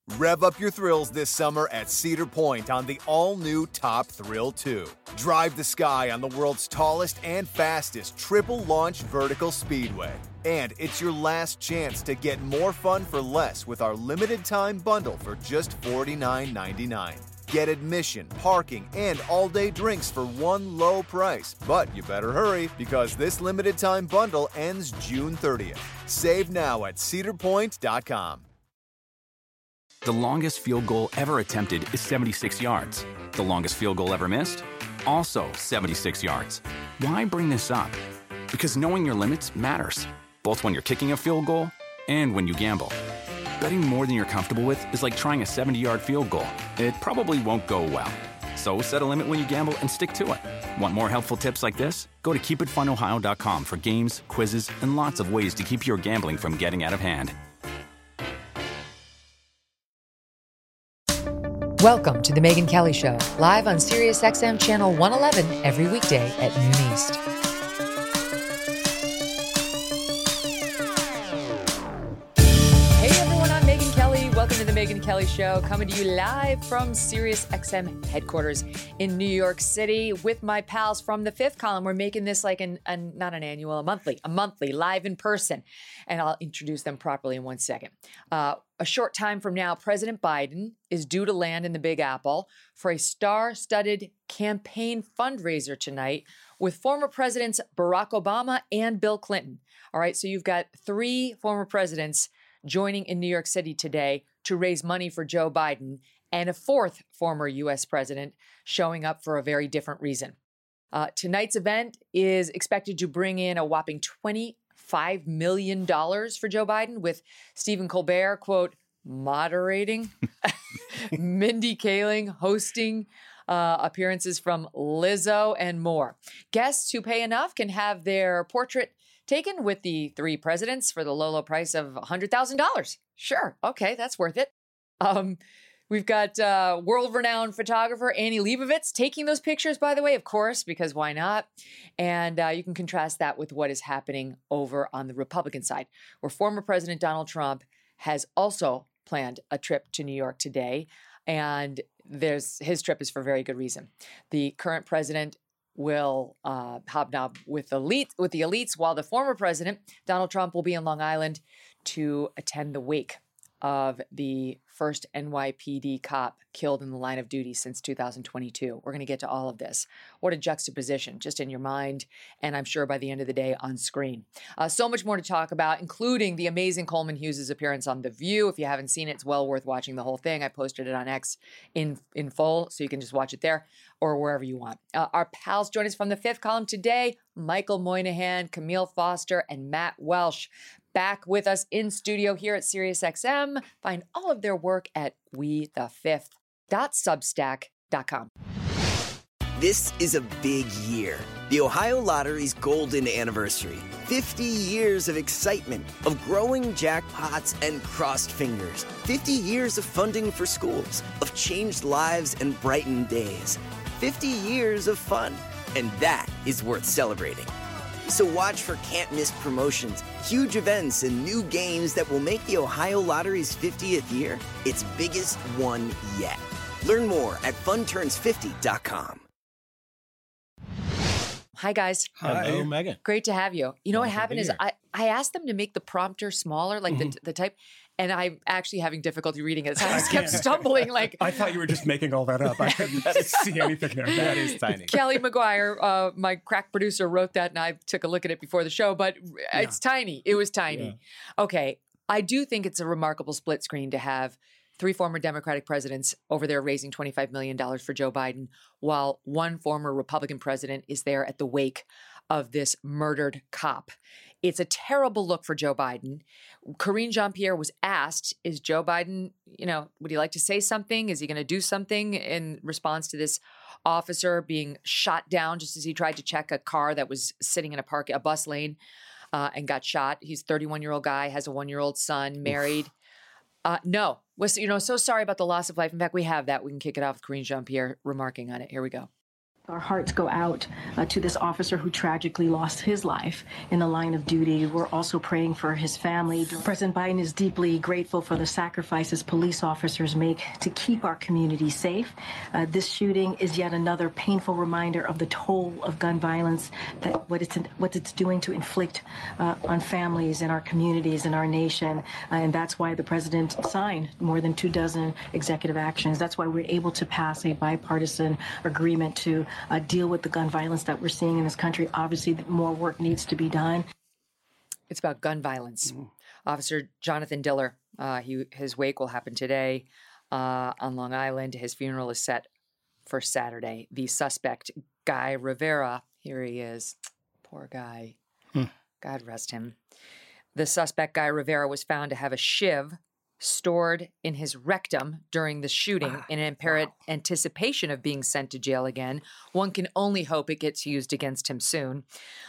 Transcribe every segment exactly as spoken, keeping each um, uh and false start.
Rev up your thrills this summer at Cedar Point on the all-new Top Thrill two. Drive the sky on the world's tallest and fastest triple-launch vertical speedway. And it's your last chance to get more fun for less with our limited-time bundle for just forty-nine ninety-nine. Get admission, parking, and all-day drinks for one low price. But you better hurry, because this limited-time bundle ends June thirtieth. Save now at cedar point dot com. The longest field goal ever attempted is seventy-six yards. The longest field goal ever missed? Also seventy-six yards. Why bring this up? Because knowing your limits matters, both when you're kicking a field goal and when you gamble. Betting more than you're comfortable with is like trying a seventy-yard field goal. It probably won't go well. So set a limit when you gamble and stick to it. Want more helpful tips like this? Go to keep it fun ohio dot com for games, quizzes, and lots of ways to keep your gambling from getting out of hand. Welcome to The Megyn Kelly Show, live on Sirius X M Channel one eleven every weekday at noon East. Welcome to the Megyn Kelly Show, coming to you live from Sirius X M headquarters in New York City with my pals from the Fifth Column. We're making this like an, an not an annual, a monthly, a monthly, live in person. And I'll introduce them properly in one second. Uh, a short time from now, President Biden is due to land in the Big Apple for a star-studded campaign fundraiser tonight with former presidents Barack Obama and Bill Clinton. All right, so you've got three former presidents joining in New York City today to raise money for Joe Biden, and a fourth former U S president showing up for a very different reason. Uh, tonight's event is expected to bring in a whopping twenty-five million dollars for Joe Biden, with Stephen Colbert, quote, moderating, Mindy Kaling hosting uh, appearances from Lizzo, and more. Guests who pay enough can have their portrait taken with the three presidents for the low, low price of one hundred thousand dollars. Sure. Okay, that's worth it. Um, we've got uh, world-renowned photographer Annie Leibovitz taking those pictures, by the way, of course, because why not? And uh, you can contrast that with what is happening over on the Republican side, where former President Donald Trump has also planned a trip to New York today. And there's his trip is for very good reason. The current president will uh, hobnob with elite with the elites, while the former president, Donald Trump, will be in Long Island to attend the wake of the first N Y P D cop killed in the line of duty since two thousand twenty-two. We're going to get to all of this. What a juxtaposition, just in your mind, and I'm sure by the end of the day on screen. Uh, so much more to talk about, including the amazing Coleman Hughes' appearance on The View. If you haven't seen it, it's well worth watching the whole thing. I posted it on X in, in full, so you can just watch it there or wherever you want. Uh, our pals join us from the Fifth Column today: Michael Moynihan, Camille Foster, and Matt Welsh. Back with us in studio here at Sirius X M. Find all of their work at we the fifth dot substack dot com. This is a big year. The Ohio Lottery's golden anniversary. fifty years of excitement, of growing jackpots and crossed fingers. fifty years of funding for schools, of changed lives and brightened days. fifty years of fun, and that is worth celebrating. So watch for can't-miss promotions, huge events, and new games that will make the Ohio Lottery's fiftieth year its biggest one yet. Learn more at fun turns fifty dot com. Hi, guys. Hi. Hello, Megan. Great to have you. You know Awesome what happened is I, I asked them to make the prompter smaller, like mm-hmm. the, the type, and I'm actually having difficulty reading it. So I just kept stumbling. Like I thought you were just making all that up. I couldn't see anything there. That is tiny. Kelly McGuire, uh, my crack producer, wrote that, and I took a look at it before the show, but yeah. It's tiny. It was tiny. Yeah. Okay. I do think it's a remarkable split screen to have three former Democratic presidents over there raising twenty-five million dollars for Joe Biden, while one former Republican president is there at the wake of this murdered cop. It's a terrible look for Joe Biden. Karine Jean-Pierre was asked, is Joe Biden, you know, would he like to say something? Is he going to do something in response to this officer being shot down just as he tried to check a car that was sitting in a park, a bus lane, uh, and got shot? He's a thirty-one-year-old guy, has a one-year-old son, married. Uh, no, was, you know, so sorry about the loss of life. In fact, we have that. We can kick it off with Karine Jean-Pierre remarking on it. Here we go. Our hearts go out uh, to this officer who tragically lost his life in the line of duty. We're also praying for his family. President Biden is deeply grateful for the sacrifices police officers make to keep our community safe. Uh, this shooting is yet another painful reminder of the toll of gun violence, that what it's what it's doing to inflict uh, on families in our communities in our nation. Uh, and that's why the president signed more than two dozen executive actions. That's why we're able to pass a bipartisan agreement to Uh, deal with the gun violence that we're seeing in this country. Obviously, more work needs to be done. It's about gun violence. Mm-hmm. Officer Jonathan Diller, uh, he, his wake will happen today uh, on Long Island. His funeral is set for Saturday. The suspect, Guy Rivera, here he is. Poor guy. Hmm. God rest him. The suspect, Guy Rivera, was found to have a shiv stored in his rectum during the shooting ah, in apparent wow. anticipation of being sent to jail again. One can only hope it gets used against him soon.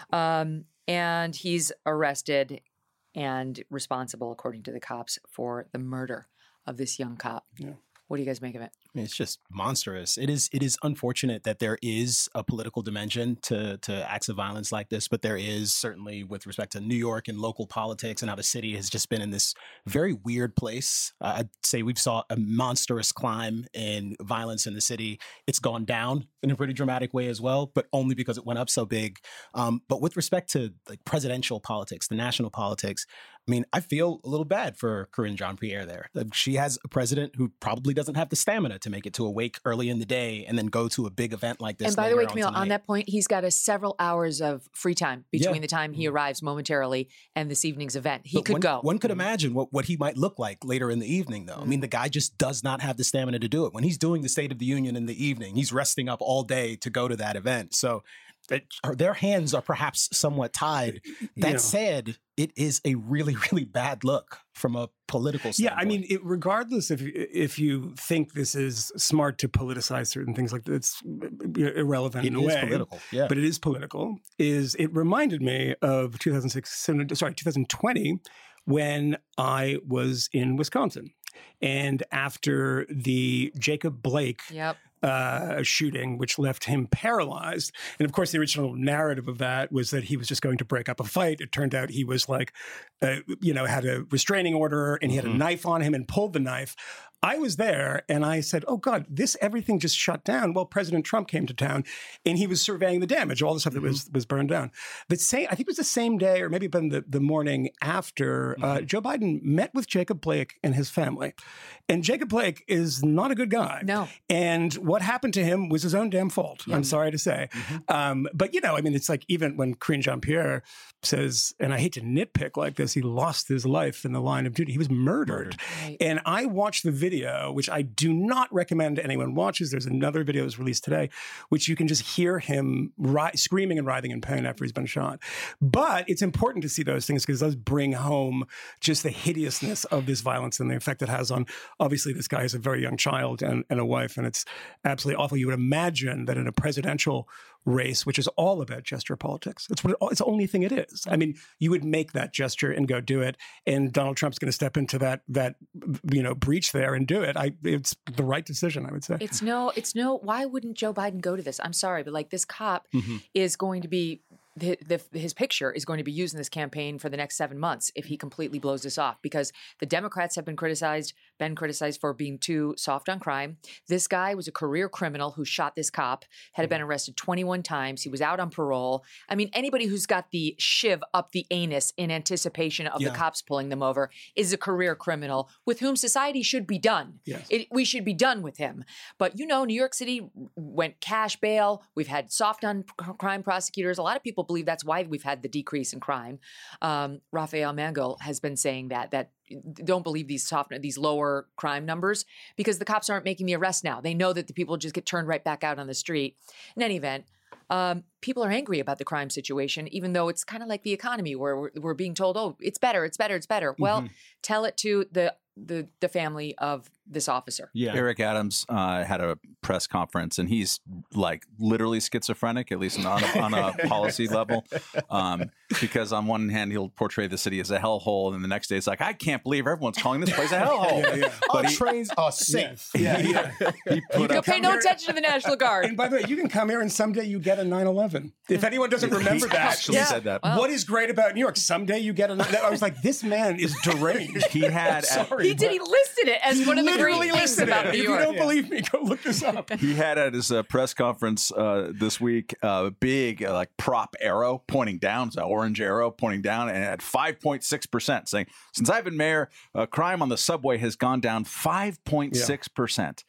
Um, and he's arrested and responsible, according to the cops, for the murder of this young cop. Yeah. What do you guys make of it? I mean, it's just monstrous. It is it is unfortunate that there is a political dimension to, to acts of violence like this, but there is certainly with respect to New York and local politics and how the city has just been in this very weird place. Uh, I'd say we've saw a monstrous climb in violence in the city. It's gone down in a pretty dramatic way as well, but only because it went up so big. Um, but with respect to like presidential politics, the national politics, I mean, I feel a little bad for Karine Jean-Pierre there. She has a president who probably doesn't have the stamina to make it to a wake early in the day and then go to a big event like this. And by the way, Camille, on, on that point, he's got a several hours of free time between yeah. the time he arrives momentarily and this evening's event. He but could one, go. One could imagine what, what he might look like later in the evening, though. Mm-hmm. I mean, the guy just does not have the stamina to do it. When he's doing the State of the Union in the evening, he's resting up all day to go to that event. So it, their hands are perhaps somewhat tied. That yeah. said, it is a really, really bad look from a political standpoint. Yeah, I mean, it, regardless if if you think this is smart to politicize certain things like that, it's irrelevant it in a way. way. It is political, yeah. But it is political. Is it reminded me of two thousand six, sorry, twenty twenty, when I was in Wisconsin. And after the Jacob Blake yep. uh, shooting, which left him paralyzed. And of course, the original narrative of that was that he was just going to break up a fight. It turned out he was like, uh, you know, had a restraining order and he had mm-hmm. a knife on him and pulled the knife. I was there and I said, oh, God, this everything just shut down. Well, President Trump came to town and he was surveying the damage, all the stuff that mm-hmm. was was burned down. The same, I think it was the same day or maybe been the, the morning after mm-hmm. uh, Joe Biden met with Jacob Blake and his family. And Jacob Blake is not a good guy. No. And what happened to him was his own damn fault. Yeah. I'm sorry to say. Mm-hmm. Um, but, you know, I mean, it's like even when Karine Jean-Pierre says, and I hate to nitpick like this, he lost his life in the line of duty. He was murdered. murdered. Right. And I watched the video. Video, which I do not recommend anyone watches. There's another video that was released today, which you can just hear him ri- screaming and writhing in pain after he's been shot. But it's important to see those things because it does bring home just the hideousness of this violence and the effect it has on, obviously, this guy has a very young child and, and a wife, and it's absolutely awful. You would imagine that in a presidential race, which is all about gesture politics. It's what it, it's the only thing it is. I mean, you would make that gesture and go do it, and Donald Trump's going to step into that that you know breach there and do it. I it's the right decision, I would say. It's no, it's no. Why wouldn't Joe Biden go to this? I'm sorry, but like this cop mm-hmm. is going to be. The, the, his picture is going to be used in this campaign for the next seven months if he completely blows this off, because the Democrats have been criticized, been criticized for being too soft on crime. This guy was a career criminal who shot this cop, had been arrested twenty-one times. He was out on parole. I mean, anybody who's got the shiv up the anus in anticipation of yeah. the cops pulling them over is a career criminal with whom society should be done. Yes. It, we should be done with him. But, you know, New York City went cash bail. We've had soft on crime prosecutors. A lot of people believe that's why we've had the decrease in crime. Um, Rafael Mangle has been saying that, that don't believe these soft, these lower crime numbers because the cops aren't making the arrest now. They know that the people just get turned right back out on the street. In any event, um, people are angry about the crime situation, even though it's kind of like the economy where we're, we're being told, oh, it's better, it's better, it's better. Mm-hmm. Well, tell it to the the the family of this officer. Yeah. Eric Adams uh, had a press conference, and he's like literally schizophrenic, at least on a, on a policy level. Um, because on one hand, he'll portray the city as a hellhole, and the next day it's like, I can't believe everyone's calling this place a hellhole. Yeah, yeah. But Our he, trains are safe. Yeah, yeah. he put You up, pay no here- attention to the National Guard. And by the way, you can come here and someday you get a nine eleven. If anyone doesn't remember he that, actually Yeah. said that. Wow. what is great about New York? Someday you get a nine. I was like, this man is deranged. He had Sorry, He did. He but listed it as one of the great literally things listed about it. New If York. you don't believe me, go look this up. He had at his uh, press conference uh, this week a uh, big uh, like prop arrow pointing down, so orange arrow pointing down, and at five point six percent, saying, "Since I've been mayor, uh, crime on the subway has gone down five point six percent."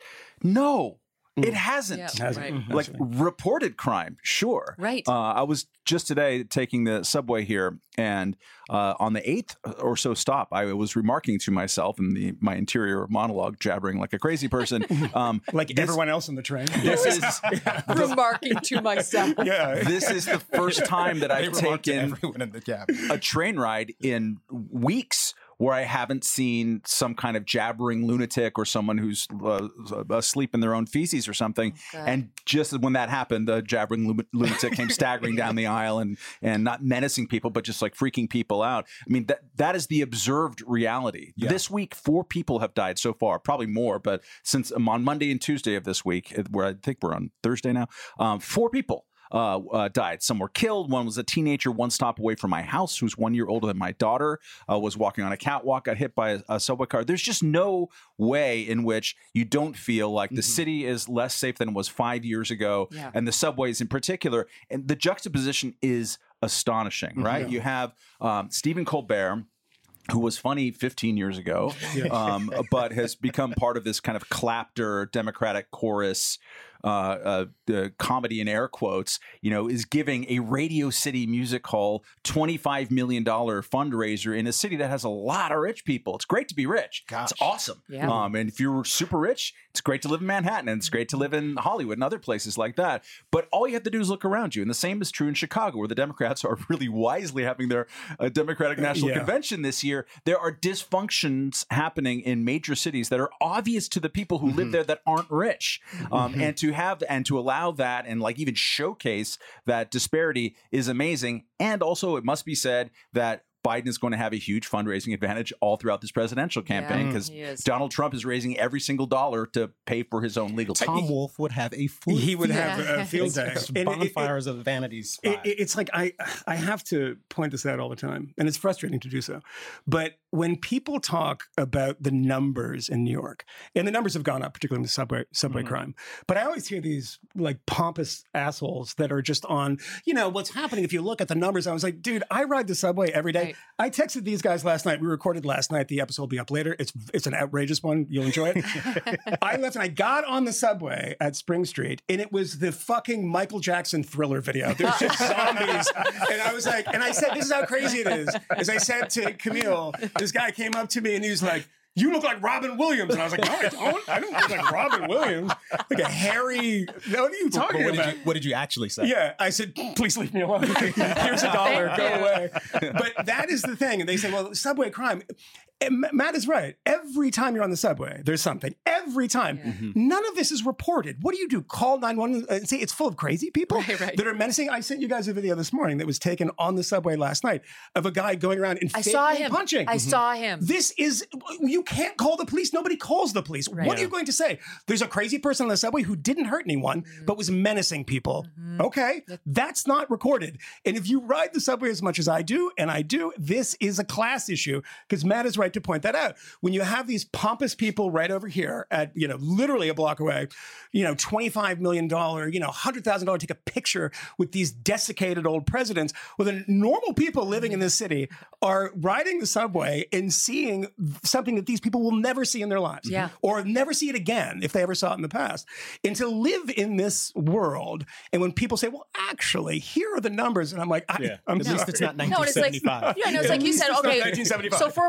No, it hasn't. Yeah, Hasn't. right. Mhm. Like reported crime, sure. Right. Uh, I was just today taking the subway here, and uh, on the eighth or so stop, I was remarking to myself in the my interior monologue, jabbering like a crazy person. Um, Like this- everyone else in the train. This is Remarking to myself. yeah. this is the first time that They I've remarked to taken everyone in the cab. a train ride in weeks where I haven't seen some kind of jabbering lunatic or someone who's uh, asleep in their own feces or something. God. And just when that happened, the jabbering lu- lunatic came staggering down the aisle and and not menacing people, but just like freaking people out. I mean, that that is the observed reality. Yeah. This week, four people have died so far, probably more, but since um, on Monday and Tuesday of this week, where I think we're on Thursday now, um, four people. Uh, uh, died. Some were killed. One was a teenager one stop away from my house who's one year older than my daughter, uh, was walking on a catwalk, got hit by a, a subway car. There's just no way in which you don't feel like the city is less safe than it was five years ago, Yeah. and the subways in particular. And the juxtaposition is astonishing, right? You have um, Stephen Colbert, who was funny fifteen years ago, um, but has become part of this kind of clapter Democratic chorus uh, uh, the comedy in air quotes, you know, is giving a Radio City Music Hall twenty-five million dollars fundraiser in a city that has a lot of rich people. It's great to be rich. Gosh. It's awesome. Yeah. Um, and if you're super rich, it's great to live in Manhattan, and it's great to live in Hollywood and other places like that. But all you have to do is look around you. And the same is true in Chicago, where the Democrats are really wisely having their uh, Democratic National Yeah. Convention this year. There are dysfunctions happening in major cities that are obvious to the people who live there that aren't rich. Um, and to have and to allow that and like even showcase that disparity is amazing. And also, it must be said that Biden is going to have a huge fundraising advantage all throughout this presidential campaign because he is. Donald Trump is raising every single dollar to pay for his own legal Tom team. Wolf would have a full He would have Yeah. a field day. It's And it- it- bonfires of vanities. It, it- it's like I I have to point this out all the time, and it's frustrating to do so. But when people talk about the numbers in New York, and the numbers have gone up, particularly in the subway subway Mm-hmm. crime, but I always hear these like pompous assholes that are just on, you know, what's happening if you look at the numbers. I was like, dude, I ride the subway every day. Right. I texted these guys last night. We recorded last night. The episode will be up later. It's it's an outrageous one. You'll enjoy it. I left and I got on the subway at Spring Street, and it was the fucking Michael Jackson Thriller video. There's just zombies, and I was like, and I said, this is how crazy it is. As I said to Camille, this guy came up to me and he was like, you look like Robin Williams. And I was like, no, I don't. I don't look like Robin Williams. Like a hairy, what are you But talking what, did about? you, what did you actually say? Yeah, I said, please leave me alone. Here's a dollar, Thank go you. away. But that is the thing. And they say, well, subway crime. And Matt is right. Every time you're on the subway, there's something. Every time. Yeah. None of this is reported. What do you do? Call nine one one and say it's full of crazy people Right, right. that are menacing? I sent you guys a video this morning that was taken on the subway last night of a guy going around and I saw fakely him. punching. I saw him. This is, you can't call the police. Nobody calls the police. Right. What are you going to say? There's a crazy person on the subway who didn't hurt anyone, Mm-hmm. but was menacing people. Okay. That's not recorded. And if you ride the subway as much as I do, and I do, this is a class issue because Matt is right to point that out. When you have these pompous people right over here at, you know, literally a block away, you know, twenty-five million dollars, you know, one hundred thousand dollars, take a picture with these desiccated old presidents. Well, the normal people living in this city are riding the subway and seeing something that these people will never see in their lives. Yeah. Or never see it again if they ever saw it in the past. And to live in this world, and when people say, well, actually, here are the numbers, and I'm like, I, Yeah. I'm At least sorry. it's not No, and it's like, nineteen seventy-five. yeah, no, it's Yeah, like you at said, least it's not okay, nineteen seventy-five. so four, four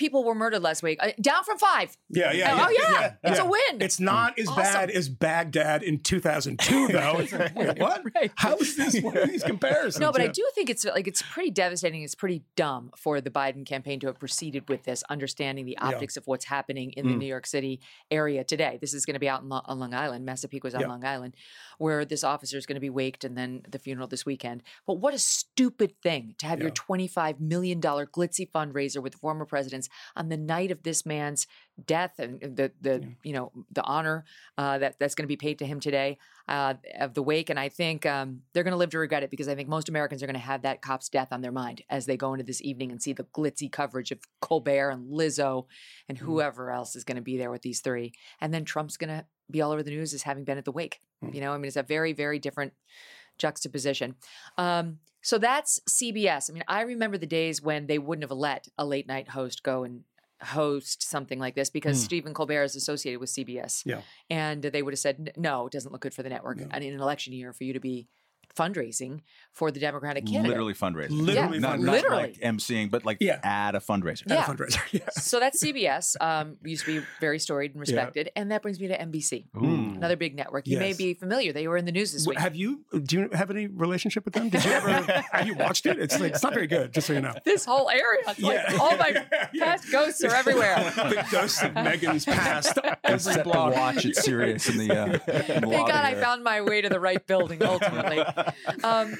people were murdered last week. Uh, down from five. Yeah, yeah. Oh, yeah, yeah. yeah, It's yeah. a win. It's not as Awesome. bad as Baghdad in two thousand two, though. It's like, wait, what? Right. How is this? What are these comparisons? No, but I Yeah. do think it's like it's pretty devastating. It's pretty dumb for the Biden campaign to have proceeded with this, understanding the optics of what's happening in the Mm. New York City area today. This is going to be out in Lo- on Long Island. Massapequa was on Yeah. Long Island, where this officer is going to be waked and then the funeral this weekend. But what a stupid thing to have your Yeah. twenty-five million dollars glitzy fundraiser with former presidents on the night of this man's death and the the Yeah. you know the honor uh, that that's going to be paid to him today uh, of the wake. And I think um, they're going to live to regret it, because I think most Americans are going to have that cop's death on their mind as they go into this evening and see the glitzy coverage of Colbert and Lizzo and whoever else is going to be there with these three. And then Trump's going to be all over the news as having been at the wake. You know, I mean, it's a very, very different juxtaposition. Um, so that's C B S. I mean, I remember the days when they wouldn't have let a late night host go and host something like this, because Mm. Stephen Colbert is associated with C B S. Yeah. And they would have said, "N- no, it doesn't look good for the network. No. And in an election year, for you to be fundraising for the Democratic candidate. Literally fundraising. Literally not, fundraising. not Literally. like emceeing, but like Yeah. at a fundraiser. At a Yeah. fundraiser. Yeah. So that's C B S. Um, used to be very storied and respected. And that brings me to N B C, Mm. another big network. You may Yes. be familiar. They were in the news this week. Have you? Do you have any relationship with them? Did you ever? Have you watched it? It's like it's not very good. Just so you know. This whole area, it's like Yeah. all my Yeah. past ghosts are everywhere. The ghosts of Megan's past. And Every set the block. watch at Sirius in the, uh, in the Thank lobby God I there. found my way to the right building ultimately. Um,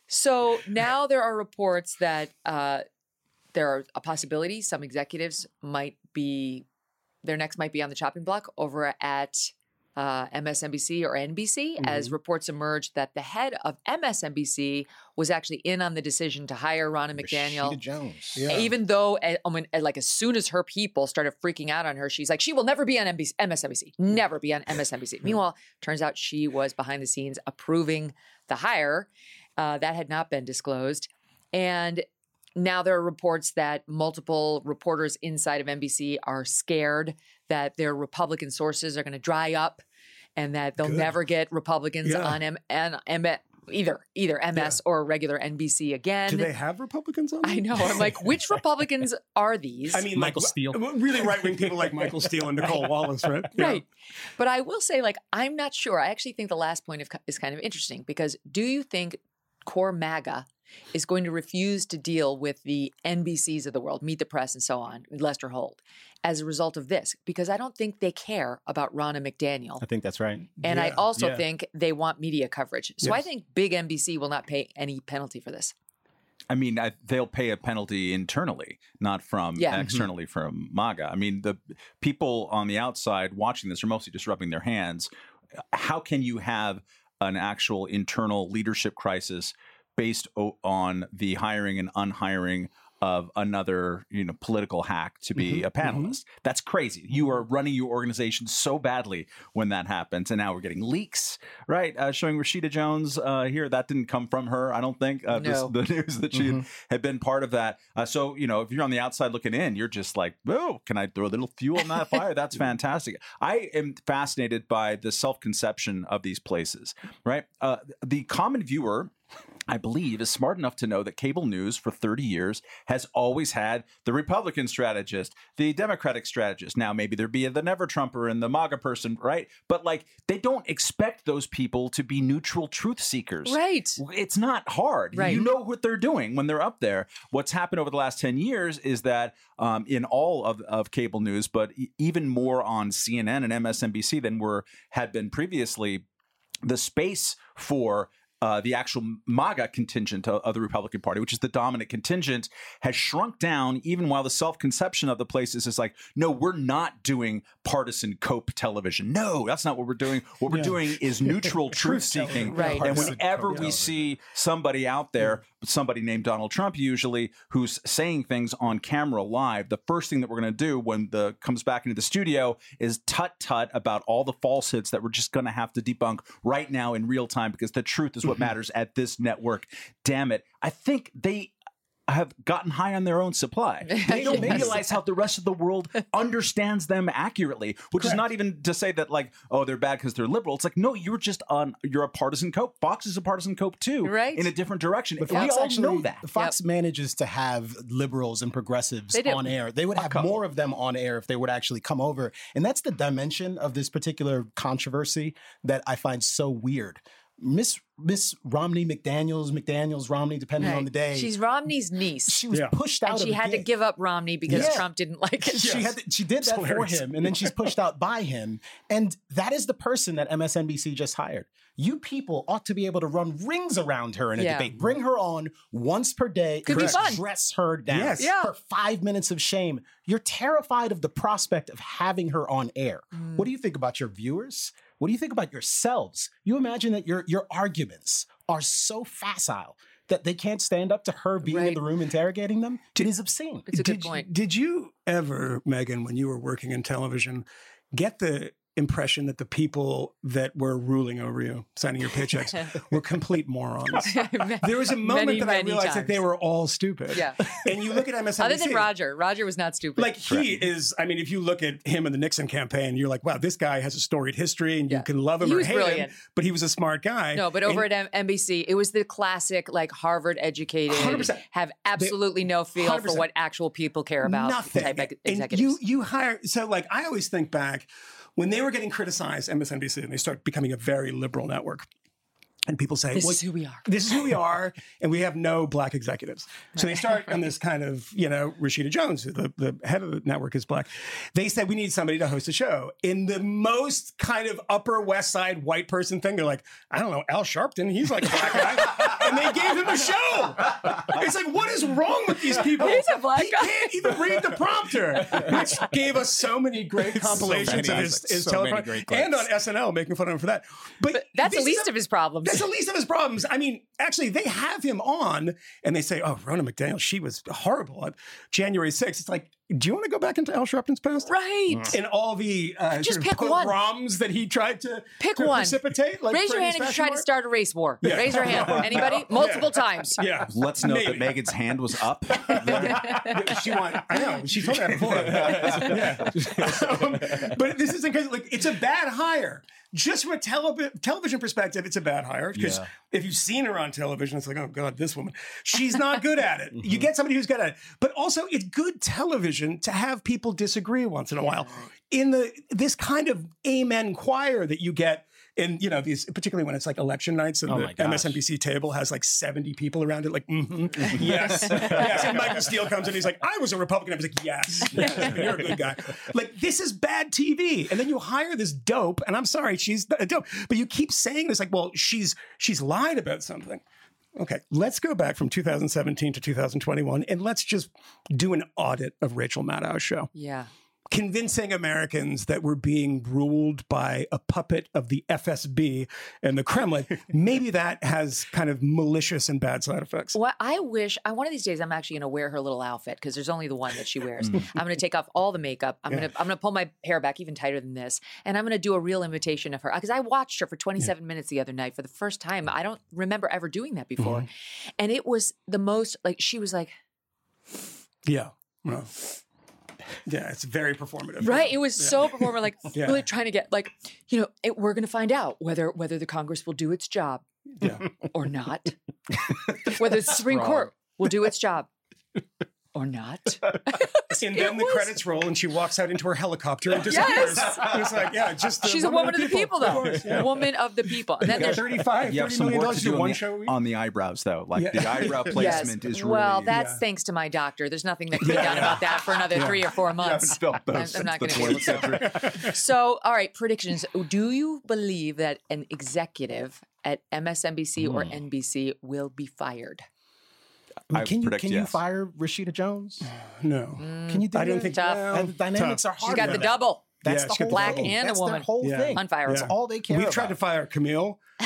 so now there are reports that uh, there are a possibility some executives might be, their necks might be on the chopping block over at uh, M S N B C or N B C, as reports emerged that the head of M S N B C was actually in on the decision to hire Ronna McDaniel. Rashida Jones. Yeah. Even though, uh, I mean, uh, like as soon as her people started freaking out on her, she's like, she will never be on M S N B C, never be on M S N B C. Meanwhile, turns out she was behind the scenes approving the hire. Uh, that had not been disclosed. And now there are reports that multiple reporters inside of N B C are scared that their Republican sources are going to dry up and that they'll Good. never get Republicans Yeah. on M- and M- either either M S or regular N B C again. Do they have Republicans on? I know. I'm like, which Republicans are these? I mean, Michael like, Steele. Really right wing people like Michael Steele and Nicole Wallace, right? Yeah. Right. But I will say, like, I'm not sure. I actually think the last point of, is kind of interesting, because do you think core MAGA is going to refuse to deal with the N B Cs of the world, Meet the Press and so on, Lester Holt, as a result of this? Because I don't think they care about Ronna McDaniel. I think that's right. And I Yeah, also yeah. think they want media coverage. So I Yes. think big N B C will not pay any penalty for this. I mean, I, they'll pay a penalty internally, not from Yeah. externally from MAGA. I mean, the people on the outside watching this are mostly just rubbing their hands. How can you have an actual internal leadership crisis based o- on the hiring and unhiring of another, you know, political hack to be Mhm, a panelist? That's crazy. You are running your organization so badly when that happens, and now we're getting leaks, right? Uh, showing Rashida Jones uh, here. That didn't come from her, I don't think. Uh, this- No. the news that she had, had been part of that. Uh, so, you know, if you're on the outside looking in, you're just like, oh, can I throw a little fuel on that fire? That's fantastic. I am fascinated by the self-conception of these places, right? Uh, the common viewer, I believe, is smart enough to know that cable news for thirty years has always had the Republican strategist, the Democratic strategist. Now, maybe there'd be the Never Trumper and the MAGA person, right? But like, they don't expect those people to be neutral truth seekers. Right. It's not hard. Right. You know what they're doing when they're up there. What's happened over the last ten years is that um, in all of, of cable news, but e- even more on C N N and M S N B C than were had been previously, the space for Uh, the actual MAGA contingent of, of the Republican Party, which is the dominant contingent, has shrunk down, even while the self-conception of the places is like, no, we're not doing partisan cope television. No, that's not what we're doing. What we're Yeah. doing is neutral truth-seeking. Right. And Partisan whenever cope we television. see somebody out there, somebody named Donald Trump usually, who's saying things on camera live, the first thing that we're going to do when the comes back into the studio is tut-tut about all the falsehoods that we're just going to have to debunk right now in real time, because the truth is what matters at this network. Damn it. I think they have gotten high on their own supply. They don't Yes. realize how the rest of the world understands them accurately, which Correct. is not even to say that like, oh, they're bad because they're liberal. It's like, no, you're just on, you're a partisan cope. Fox is a partisan cope too, Right. in a different direction. But we Fox all actually, know that. Fox manages to have liberals and progressives They do. on air. They would have more of them on air if they would actually come over. And that's the dimension of this particular controversy that I find so weird. Miss Miss Romney McDaniels, McDaniels, Romney, depending Right. on the day. She's Romney's niece. she was Yeah. pushed out and of she the had to game. give up Romney because Yeah. Trump didn't like it. She had to, she did that for hilarious. him, and then she's pushed out by him. And that is the person that M S N B C just hired. You people ought to be able to run rings around her in a Yeah. debate. Bring her on once per day. Could be and fun. Dress her down. Yes. Yeah. For five minutes of shame. You're terrified of the prospect of having her on air. Mm. What do you think about your viewers? What do you think about yourselves? You imagine that your your arguments are so facile that they can't stand up to her being in Right. the room interrogating them? It is obscene. It's a good did, point. Did you ever, Megan, when you were working in television, get the impression that the people that were ruling over you, signing your paychecks, were complete morons? There was a moment Many, that I many realized that times. they were all stupid. Yeah. And you look at M S N B C. Other than Roger. Roger was not stupid. Like he is, I mean, if you look at him in the Nixon campaign, you're like, wow, this guy has a storied history and Yeah. you can love him He or was hate brilliant. him, but he was a smart guy. No, but over And- at M- N B C, it was the classic, like Harvard educated, one hundred percent. have absolutely no feel one hundred for percent. what actual people care about. Nothing. Type ex- And executives. you you hire so like I always think back when they were getting criticized, M S N B C, and they start becoming a very liberal network. And people say, This well, is who we are. This is who we are, and we have no black executives. So they start on this kind of, you know, Rashida Jones, the, the head of the network is black. They said, we need somebody to host a show. In the most kind of Upper West Side white person thing, they're like, I don't know, Al Sharpton, he's like a black guy. And they gave him a show. It's like, what is wrong with these people? He's a black he guy. can't even read the prompter, which gave us so many great compilations many, of his, Isaac, his so many teleprompter. great clips. And on S N L, making fun of him for that. But, But that's the this is least a- of his problems. That's the least of his problems. I mean, actually, they have him on and they say, oh, Rona McDaniel, she was horrible on January sixth. It's like, do you want to go back into Al Sharpton's past? Right. And all the uh, Just sort of pick one. pogroms that he tried to, Pick to one. precipitate? Like Raise your Freddie's hand if you Fashion tried to Mart? start a race war. Yeah. Raise your hand. Anybody? Multiple times. Yeah. Let's note Maybe. that Megan's hand was up. She want, I know. She told me that before. Yeah. Um, but this is incredible. Like, it's a bad hire. Just from a tele- television perspective, it's a bad hire. Because Yeah. if you've seen her on television, it's like, oh, God, this woman. She's not good at it. You get somebody who's good at it. But also, it's good television to have people disagree once in a while. In the this kind of amen choir that you get in, you know, these, particularly when it's like election nights and Oh the my gosh. M S N B C table has like seventy people around it, like, mm-hmm, yes, yes. And Michael Steele comes in, he's like, I was a Republican. I was like, yes, yes, you're a good guy. Like, this is bad T V. And then you hire this dope, and I'm sorry, she's a dope, but you keep saying this, like, well, she's she's lied about something. Okay, let's go back from two thousand seventeen to two thousand twenty-one, and let's just do an audit of Rachel Maddow's show. Yeah. Convincing Americans that we're being ruled by a puppet of the F S B and the Kremlin, maybe that has kind of malicious and bad side effects. Well, I wish, I, one of these days, I'm actually going to wear her little outfit because there's only the one that she wears. I'm going to take off all the makeup. I'm going to I'm going to pull my hair back even tighter than this, and I'm going to do a real imitation of her because I watched her for twenty-seven minutes the other night for the first time. I don't remember ever doing that before, Mm-hmm. and it was the most like she was like. Yeah. Well, yeah, it's very performative. Right. It was so performer, like Yeah. really trying to get like, you know, it, we're going to find out whether whether the Congress will do its job Yeah. or not. Whether the Supreme Court will do its job or not. And then the was- credits roll and she walks out into her helicopter and disappears. Yes. It's like, yeah, just the She's a woman of the people, though. course, yeah. Woman of the people. And then Yeah, there's thirty-five, You have thirty some million work dollars to to do do on one the, show a week. on the eyebrows, though. Like Yeah. the eyebrow placement yes. is well, really. that's Yeah. thanks to my doctor. There's nothing that can be done about that for another three or four I haven't months. felt those I'm- I'm since not the gonna be able to. twentieth century. So, all right, predictions. Do you believe that an executive at M S N B C or N B C will be fired? I mean, I can you predict can you yes. fire Rashida Jones? No. Can you do I don't that? think Tough. well, And the dynamics tough. are She's hard. got with the that. double. That's Yeah, the she's got whole the Black double. and a That's woman. their whole Yeah. thing. Unfireable. That's all they care We've about. tried to fire Camille.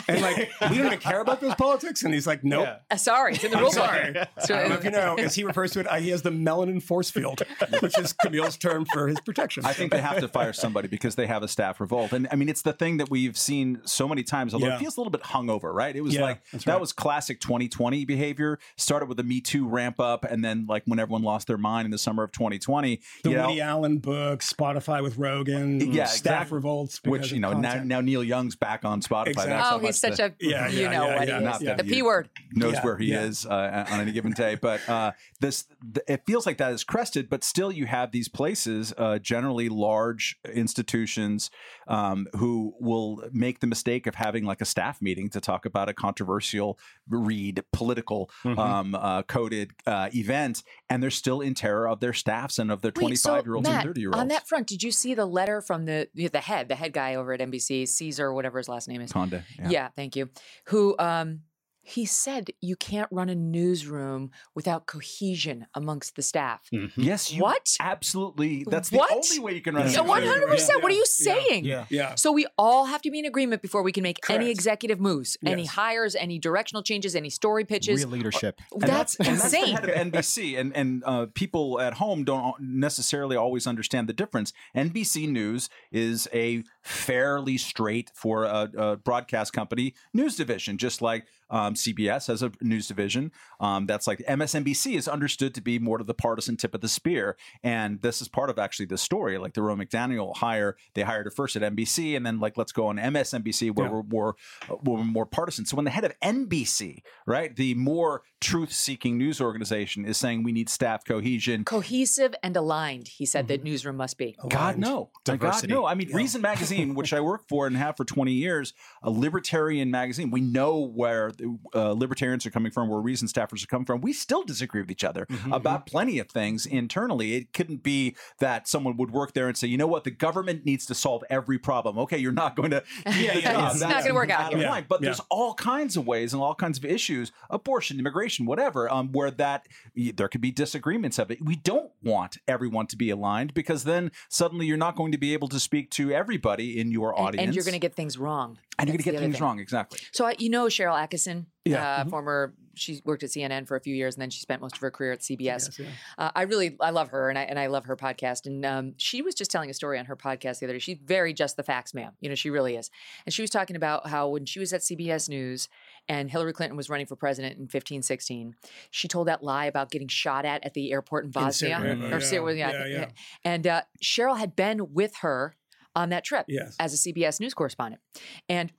And like, we don't even care about those politics. And he's like, nope. Yeah. Uh, sorry, it's in the rule book. Sorry. I don't know if you know, as he refers to it, he has the melanin force field, which is Camille's term for his protection. I think they have to fire somebody because they have a staff revolt. And I mean, it's the thing that we've seen so many times, although Yeah. it feels a little bit hungover, right? It was Yeah, like, that's that right. was classic twenty twenty behavior. Started with the Me Too ramp up. And then like when everyone lost their mind in the summer of twenty twenty. the you know, Woody Allen book, Spotify with Rogan, Yeah, staff exactly. revolts. because which, you of know, now, content. now Neil Young's back on Spotify. Exactly. That's how Oh, he's much such the- a, Yeah, you yeah, know yeah, what yeah. he Not is. that The he P word. knows Yeah, where he yeah. is uh, on any given day. But uh, this, th- it feels like that is crested, but still you have these places, uh, generally large institutions, um, who will make the mistake of having like a staff meeting to talk about a controversial read, political, Mm-hmm. um, uh, coded uh, event, and they're still in terror of their staffs and of their Wait, so, twenty-five-year-olds Matt, and thirty-year-olds. on that front, did you see the letter from the the head, the head guy over at N B C, Caesar, whatever his last name is? Conde, yeah. Yeah, thank you. Who um he said you can't run a newsroom without cohesion amongst the staff. Yes, you What? absolutely. That's What? the only way you can run a So newsroom. one hundred percent. Yeah, What are you yeah, saying? Yeah. Yeah. So we all have to be in agreement before we can make any Correct. executive moves, any Yes. hires, any directional changes, any story pitches. Real leadership. That's, and that's the insane. head of N B C, and and uh, people at home don't necessarily always understand the difference. N B C News is a fairly straight for a, a broadcast company news division, just like um, C B S has a news division. Um, that's like M S N B C is understood to be more to the partisan tip of the spear, and this is part of actually the story. Like the Rome McDaniel hire, they hired her first at N B C, and then like let's go on M S N B C where Yeah. we're more uh, we're more partisan. So when the head of N B C, right, the more truth-seeking news organization, is saying we need staff cohesion. Cohesive and aligned, he said that newsroom must be. God no, God Diversity. no. I mean, Reason Magazine, which I work for and have for twenty years, a libertarian magazine. We know where the, uh, libertarians are coming from, where Reason staffers are coming from. We still disagree with each other about plenty of things internally. It couldn't be that someone would work there and say, you know what, the government needs to solve every problem. Okay, you're not going to. Yeah, yeah, yeah. It's not gonna work out of here. line. But Yeah. there's all kinds of ways and all kinds of issues, abortion, immigration, whatever, um, where that there could be disagreements of it. We don't want everyone to be aligned because then suddenly you're not going to be able to speak to everybody in your And, audience, and you're going to get things wrong. and you're going That's to the get other things thing. wrong. Exactly. So I, you know Cheryl Atkinson, Yeah. uh, former. She worked at C N N for a few years, and then she spent most of her career at C B S. C B S, uh, I really, I love her, and I and I love her podcast. And um, she was just telling a story on her podcast the other day. She's very just the facts, ma'am. You know, she really is. And she was talking about how when she was at C B S News and Hillary Clinton was running for president in fifteen, sixteen, she told that lie about getting shot at at the airport in Bosnia. Sarajevo, or Syria, yeah, yeah, yeah, yeah. And uh, Cheryl had been with her on that trip Yes. as a C B S News correspondent, and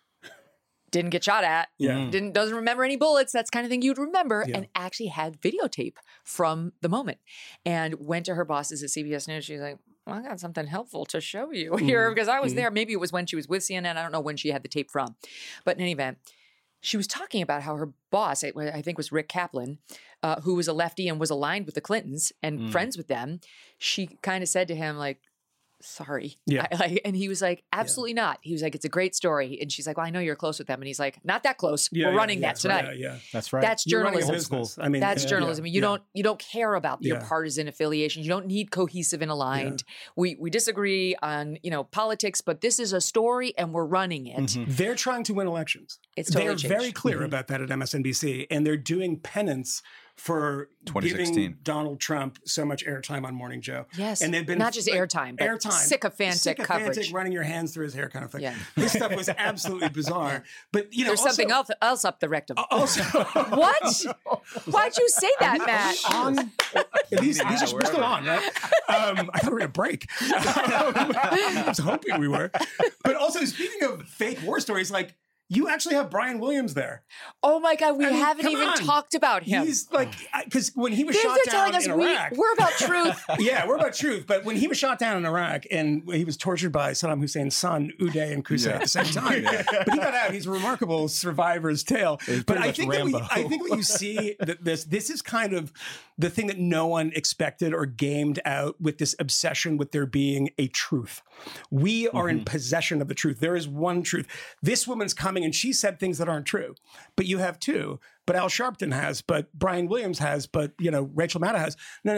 didn't get shot at. Yeah. Didn't doesn't remember any bullets. That's the kind of thing you'd remember, Yeah. and actually had videotape from the moment. And went to her bosses at C B S News. She's like, well, I got something helpful to show you here because I was there. Maybe it was when she was with C N N. I don't know when she had the tape from, but in any event, she was talking about how her boss, I I think was Rick Kaplan, uh, who was a lefty and was aligned with the Clintons and friends with them. She kind of said to him like, sorry. Yeah. I, like, and he was like, absolutely not. He was like, it's a great story. And she's like, well, I know you're close with them. And he's like, not that close. Yeah, We're yeah, running yeah, that tonight. Yeah, yeah. That's right. That's You're running a journalism. business. I mean, That's yeah, journalism. yeah, You yeah. don't you don't care about your Yeah. partisan affiliations. You don't need cohesive and aligned. We we disagree on, you know, politics, but this is a story and we're running it. They're trying to win elections. It's totally They're very changed. clear about that at M S N B C, and they're doing penance for twenty sixteen. giving Donald Trump so much airtime on Morning Joe. Yes. and they've been Not just like, airtime, but airtime, sycophantic sycophantic, coverage. running your hands through his hair kind of thing. Yeah. This stuff was absolutely bizarre. But you know, There's also, something else, else up the rectum. Also, What? Why'd you say that, Matt? on these, these are we're still on, right? Um, I thought we were gonna break. Um, I was hoping we were. But also, speaking of fake war stories, like you actually have Brian Williams there. Oh my God, we I mean, haven't come even on. talked about him. He's like, because when he was They're, shot they're down telling us in we, Iraq, we're about truth. yeah, we're about truth. But when he was shot down in Iraq and he was tortured by Saddam Hussein's son, Uday and Qusay Yeah. at the same time, but he got out. He's a remarkable survivor's tale. But pretty I much think that we, Rambo. I think what you see that this this is kind of the thing that no one expected or gamed out with this obsession with there being a truth. We are in possession of the truth. There is one truth. This woman's coming and she said things that aren't true, but you have two. But Al Sharpton has, but Brian Williams has, but you know Rachel Maddow has. No, no, no,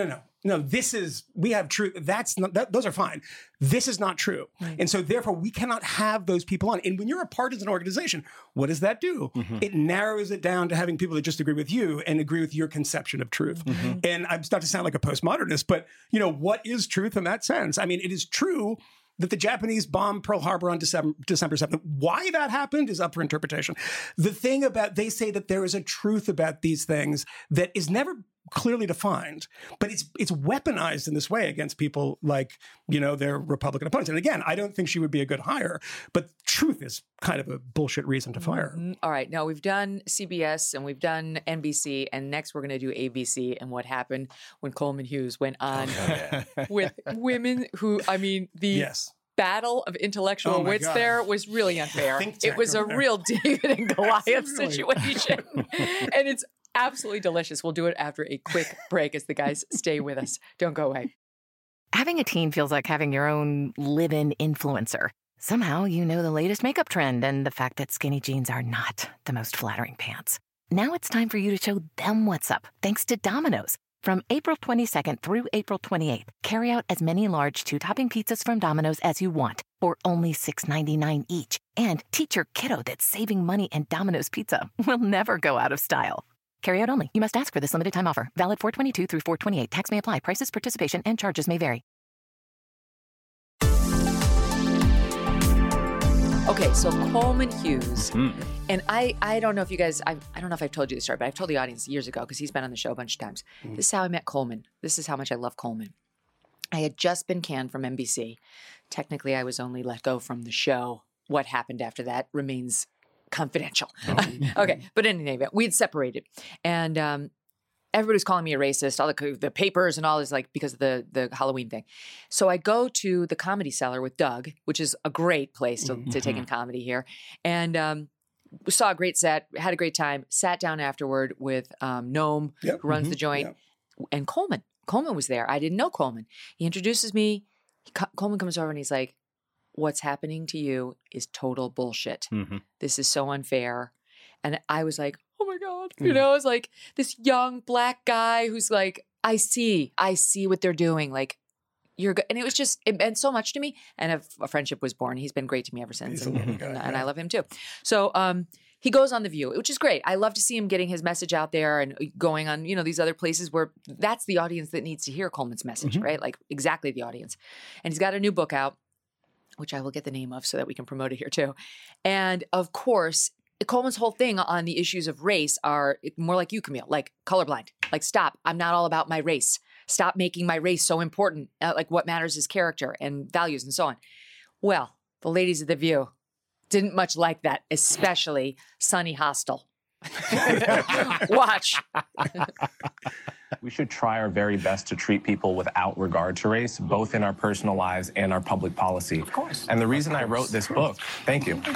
no, this is, we have truth. That's not, that, those are fine. This is not true. Right. And so therefore we cannot have those people on. And when you're a partisan organization, what does that do? Mm-hmm. It narrows it down to having people that just agree with you and agree with your conception of truth. Mm-hmm. And I'm starting to sound like a postmodernist, but you know, what is truth in that sense? I mean, it is true that the Japanese bombed Pearl Harbor on December, December seventh. Why that happened is up for interpretation. The thing about, they say that there is a truth about these things that is never clearly defined, but it's it's weaponized in this way against people like, you know, their Republican opponents. And again, I don't think she would be a good hire, but truth is kind of a bullshit reason to fire her. All right. Now we've done C B S and we've done N B C, and next we're going to do A B C and what happened when Coleman Hughes went on oh, with women who, I mean, the yes. battle of intellectual oh wits God. there was really unfair. It was a there. real David and Goliath really. situation. And it's absolutely delicious. We'll do it after a quick break as the guys stay with us. Don't go away. Having a teen feels like having your own live-in influencer. Somehow you know the latest makeup trend and the fact that skinny jeans are not the most flattering pants. Now it's time for you to show them what's up, thanks to Domino's. From April twenty-second through April twenty-eighth, carry out as many large two-topping pizzas from Domino's as you want for only six ninety-nine each. And teach your kiddo that saving money and Domino's pizza will never go out of style. Carry out only. You must ask for this limited time offer. Valid four twenty-two through four twenty-eight. Tax may apply. Prices, participation, and charges may vary. Okay, so Coleman Hughes, mm-hmm. and I, I don't know if you guys, I, I don't know if I've told you this story, but I've told the audience years ago because he's been on the show a bunch of times. Mm-hmm. This is how I met Coleman. This is how much I love Coleman. I had just been canned from N B C. Technically, I was only let go from the show. What happened after that remains confidential. Oh. Okay, but in any event, we'd separated, and um, everybody was calling me a racist. All the the papers and all this, like because of the the Halloween thing. So I go to the Comedy Cellar with Doug, which is a great place to, mm-hmm. to take in comedy here, and um, we saw a great set, had a great time. Sat down afterward with um, Noam, yep. who runs mm-hmm. the joint, yep. and Coleman. Coleman was there. I didn't know Coleman. He introduces me. He, Coleman comes over and he's like, what's happening to you is total bullshit. Mm-hmm. This is so unfair. And I was like, oh my God. Mm-hmm. You know, it's like this young black guy who's like, I see, I see what they're doing. Like, you're good. And it was just, it meant so much to me. And a, a friendship was born. He's been great to me ever since. And, and, guy, and yeah. I love him too. So um, he goes on The View, which is great. I love to see him getting his message out there and going on, you know, these other places where that's the audience that needs to hear Coleman's message, mm-hmm. right? Like exactly the audience. And he's got a new book out, which I will get the name of so that we can promote it here too. And of course, Coleman's whole thing on the issues of race are more like you, Camille, like colorblind. Like, stop. I'm not all about my race. Stop making my race so important. Uh, like what matters is character and values and so on. Well, the ladies of The View didn't much like that, especially Sunny Hostel. Watch. We should try our very best to treat people without regard to race, both in our personal lives and our public policy. Of course. And the reason I wrote this book, thank you. The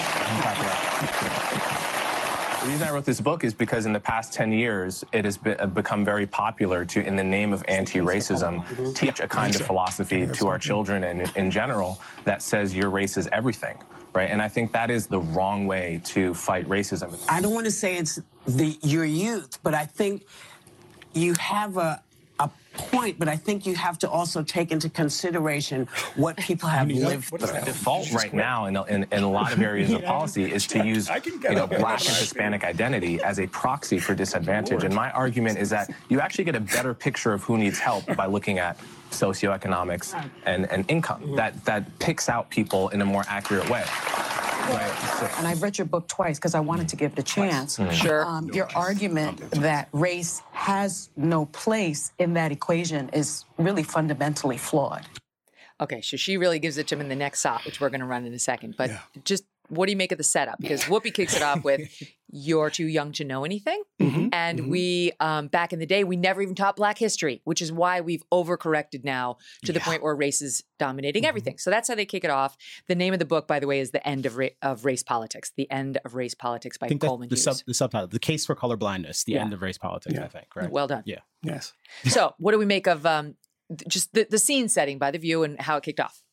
reason I wrote this book is because in the past ten years, it has be, uh, become very popular to, in the name of anti-racism, teach a kind of philosophy to our children and in general that says your race is everything. Right? And I think that is the wrong way to fight racism. I don't want to say it's the your youth, but I think you have a, a point, but I think you have to also take into consideration what people have lived through. The default right now in, in, in a lot of areas of policy is to use you know, Black and Hispanic identity as a proxy for disadvantage. And my argument is that you actually get a better picture of who needs help by looking at socioeconomics and, and income. That, that picks out people in a more accurate way. Right. So, and I've read your book twice because I wanted to give it a chance. Mm-hmm. Sure. Um, your argument that race has no place in that equation is really fundamentally flawed. Okay, so she really gives it to him in the next shot, which we're going to run in a second. But yeah. just what do you make of the setup? Because Whoopi kicks it off with, you're too young to know anything. Mm-hmm. And mm-hmm. we, um, back in the day, we never even taught Black history, which is why we've overcorrected now to the yeah. point where race is dominating mm-hmm. everything. So that's how they kick it off. The name of the book, by the way, is The End of, Ra- of Race Politics. The End of Race Politics by I think Coleman the, Hughes. Sub, the subtitle, The Case for Colorblindness, The yeah. End of Race Politics, yeah. I think. Right? Well done. Yeah. Yes. So what do we make of um, just the, the scene setting by The View and how it kicked off?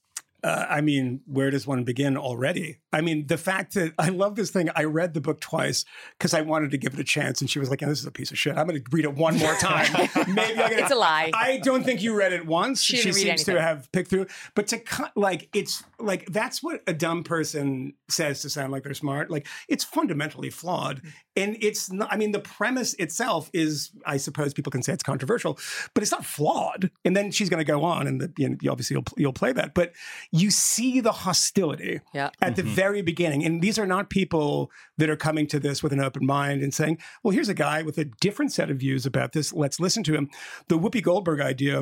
Uh, I mean, where does one begin already? I mean, the fact that I love this thing. I read the book twice because I wanted to give it a chance, and she was like, "This is a piece of shit. I'm going to read it one more time. Maybe I'm gonna... It's a lie. I don't think you read it once. She, she didn't read seems anything. to have picked through, but to cut like it's like that's what a dumb person says to sound like they're smart. Like it's fundamentally flawed, and it's not. I mean, the premise itself is, I suppose people can say it's controversial, but it's not flawed. And then she's going to go on, and the, you know, obviously you'll, you'll play that, but you see the hostility yeah. at mm-hmm. the very beginning. And these are not people that are coming to this with an open mind and saying, well, here's a guy with a different set of views about this. Let's listen to him. The Whoopi Goldberg idea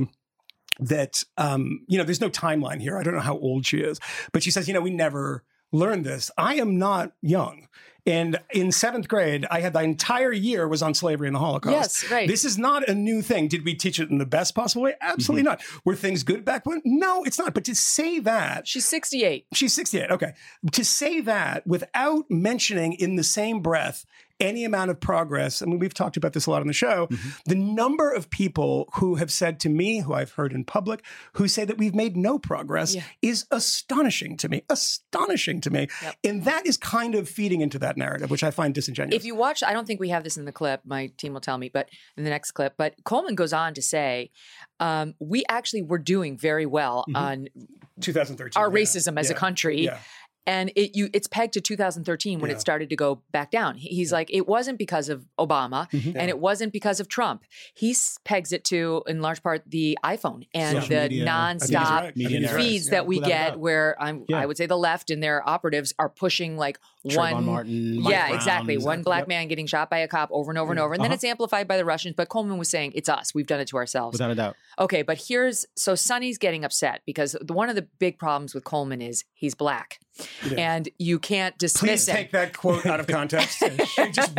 that, um, you know, there's no timeline here. I don't know how old she is, but she says, you know, we never learned this. I am not young. And in seventh grade, I had the entire year was on slavery and the Holocaust. Yes, right. This is not a new thing. Did we teach it in the best possible way? Absolutely mm-hmm. not. Were things good back when? No, it's not. But to say that... She's sixty-eight. She's sixty-eight, okay. To say that without mentioning in the same breath any amount of progress, I mean, we've talked about this a lot on the show, mm-hmm. the number of people who have said to me, who I've heard in public, who say that we've made no progress yeah. is astonishing to me, astonishing to me. Yep. And that is kind of feeding into that narrative, which I find disingenuous. If you watch, I don't think we have this in the clip, my team will tell me, but in the next clip, but Coleman goes on to say, um, we actually were doing very well mm-hmm. on twenty thirteen, our yeah. racism as yeah. a country. Yeah. And it you it's pegged to two thousand thirteen when yeah. it started to go back down. He's yeah. like, it wasn't because of Obama mm-hmm. and yeah. it wasn't because of Trump. He pegs it to, in large part, the iPhone and Social the media. nonstop right. media feeds yeah. that we Without get where I'm, yeah. I would say the left and their operatives are pushing like Trayvon one, Martin, Mike yeah, Brown, exactly. exactly. One black Yep. man getting shot by a cop over and over and over. And uh-huh. then it's amplified by the Russians. But Coleman was saying, it's us. We've done it to ourselves. Without a doubt. Okay, but here's, so Sonny's getting upset because the, one of the big problems with Coleman is he's black. Yeah. And you can't dismiss Please him. take that quote out of context. just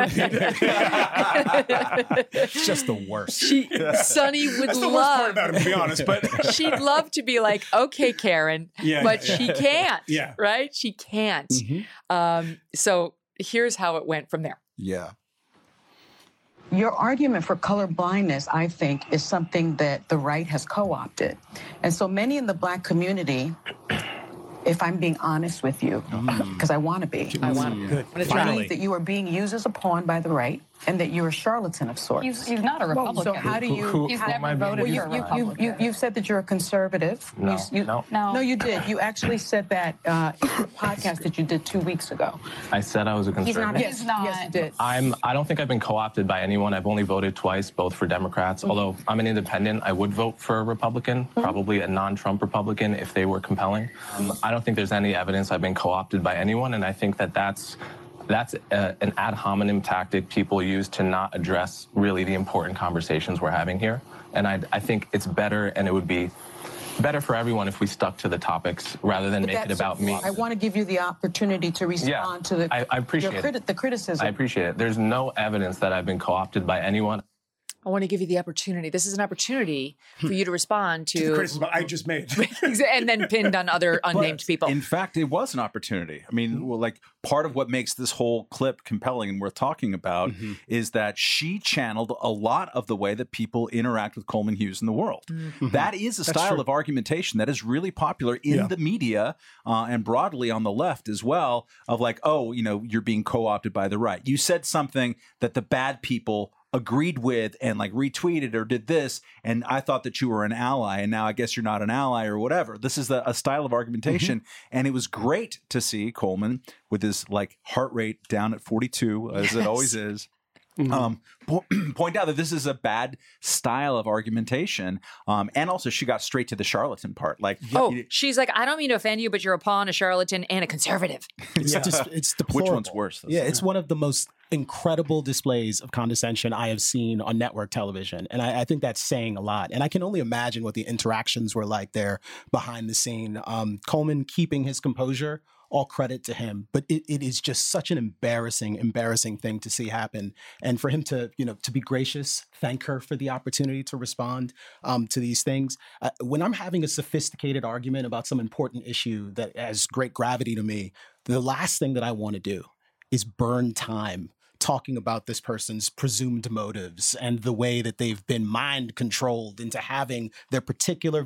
It's just the worst. She, Sonny would That's the love. worst part about him, to be honest. But she'd love to be like, okay, Karen, yeah, but yeah, she yeah. can't. Yeah. Right? She can't. Mm-hmm. Um, so here's how it went from there. Yeah. Your argument for color blindness, I think, is something that the right has co-opted. And so many in the black community, if I'm being honest with you, because mm. I want to be, I want to Good. believe that you are being used as a pawn by the right and that you're a charlatan of sorts. He's, he's not a Republican. Well, so how do you... Who, he's who, never who voted well, you, for a you, Republican. you, you, you've said that you're a conservative. No, you, you, no. No. No, you did. You actually said that uh, in the podcast that you did two weeks ago. I said I was a He's conservative. not. Yes, He's not. yes, you did. I'm. I don't think I've been co-opted by anyone. I've only voted twice, both for Democrats. Mm-hmm. Although I'm an independent, I would vote for a Republican, mm-hmm. probably a non-Trump Republican if they were compelling. Um, I don't think there's any evidence I've been co-opted by anyone, and I think that that's that's a, an ad hominem tactic people use to not address really the important conversations we're having here. And I, I think it's better, and it would be better for everyone if we stuck to the topics rather than But make it that's- about me. I want to give you the opportunity to respond Yeah, to the, I, I appreciate your criti- it. the criticism. I appreciate it. There's no evidence that I've been co-opted by anyone. I want to give you the opportunity. This is an opportunity for you to respond to, to the criticism I just made. and then pinned on other unnamed But, people. In fact, it was an opportunity. I mean, well, like part of what makes this whole clip compelling and worth talking about mm-hmm. is that she channeled a lot of the way that people interact with Coleman Hughes in the world. Mm-hmm. That is a That's style true. of argumentation that is really popular in Yeah. the media uh, and broadly on the left as well, of like, oh, you know, you're being co-opted by the right. You said something that the bad people agreed with and like retweeted or did this, and I thought that you were an ally, and now I guess you're not an ally or whatever. This is the, a style of argumentation, mm-hmm. and it was great to see Coleman with his like heart rate down at forty-two, as yes. it always is. Mm-hmm. Um, po- point out that this is a bad style of argumentation, um, and also she got straight to the charlatan part. Like, oh, you, she's like, I don't mean to offend you, but you're a pawn, a charlatan, and a conservative. It's, Yeah. dis- it's deplorable. Which one's worse? Yeah, it's one of the most incredible displays of condescension I have seen on network television. And I, I think that's saying a lot. And I can only imagine what the interactions were like there behind the scene. Um, Coleman keeping his composure, all credit to him. But it, it is just such an embarrassing, embarrassing thing to see happen. And for him to, you know, to be gracious, thank her for the opportunity to respond um, to these things. Uh, when I'm having a sophisticated argument about some important issue that has great gravity to me, the last thing that I want to do is burn time talking about this person's presumed motives and the way that they've been mind controlled into having their particular views.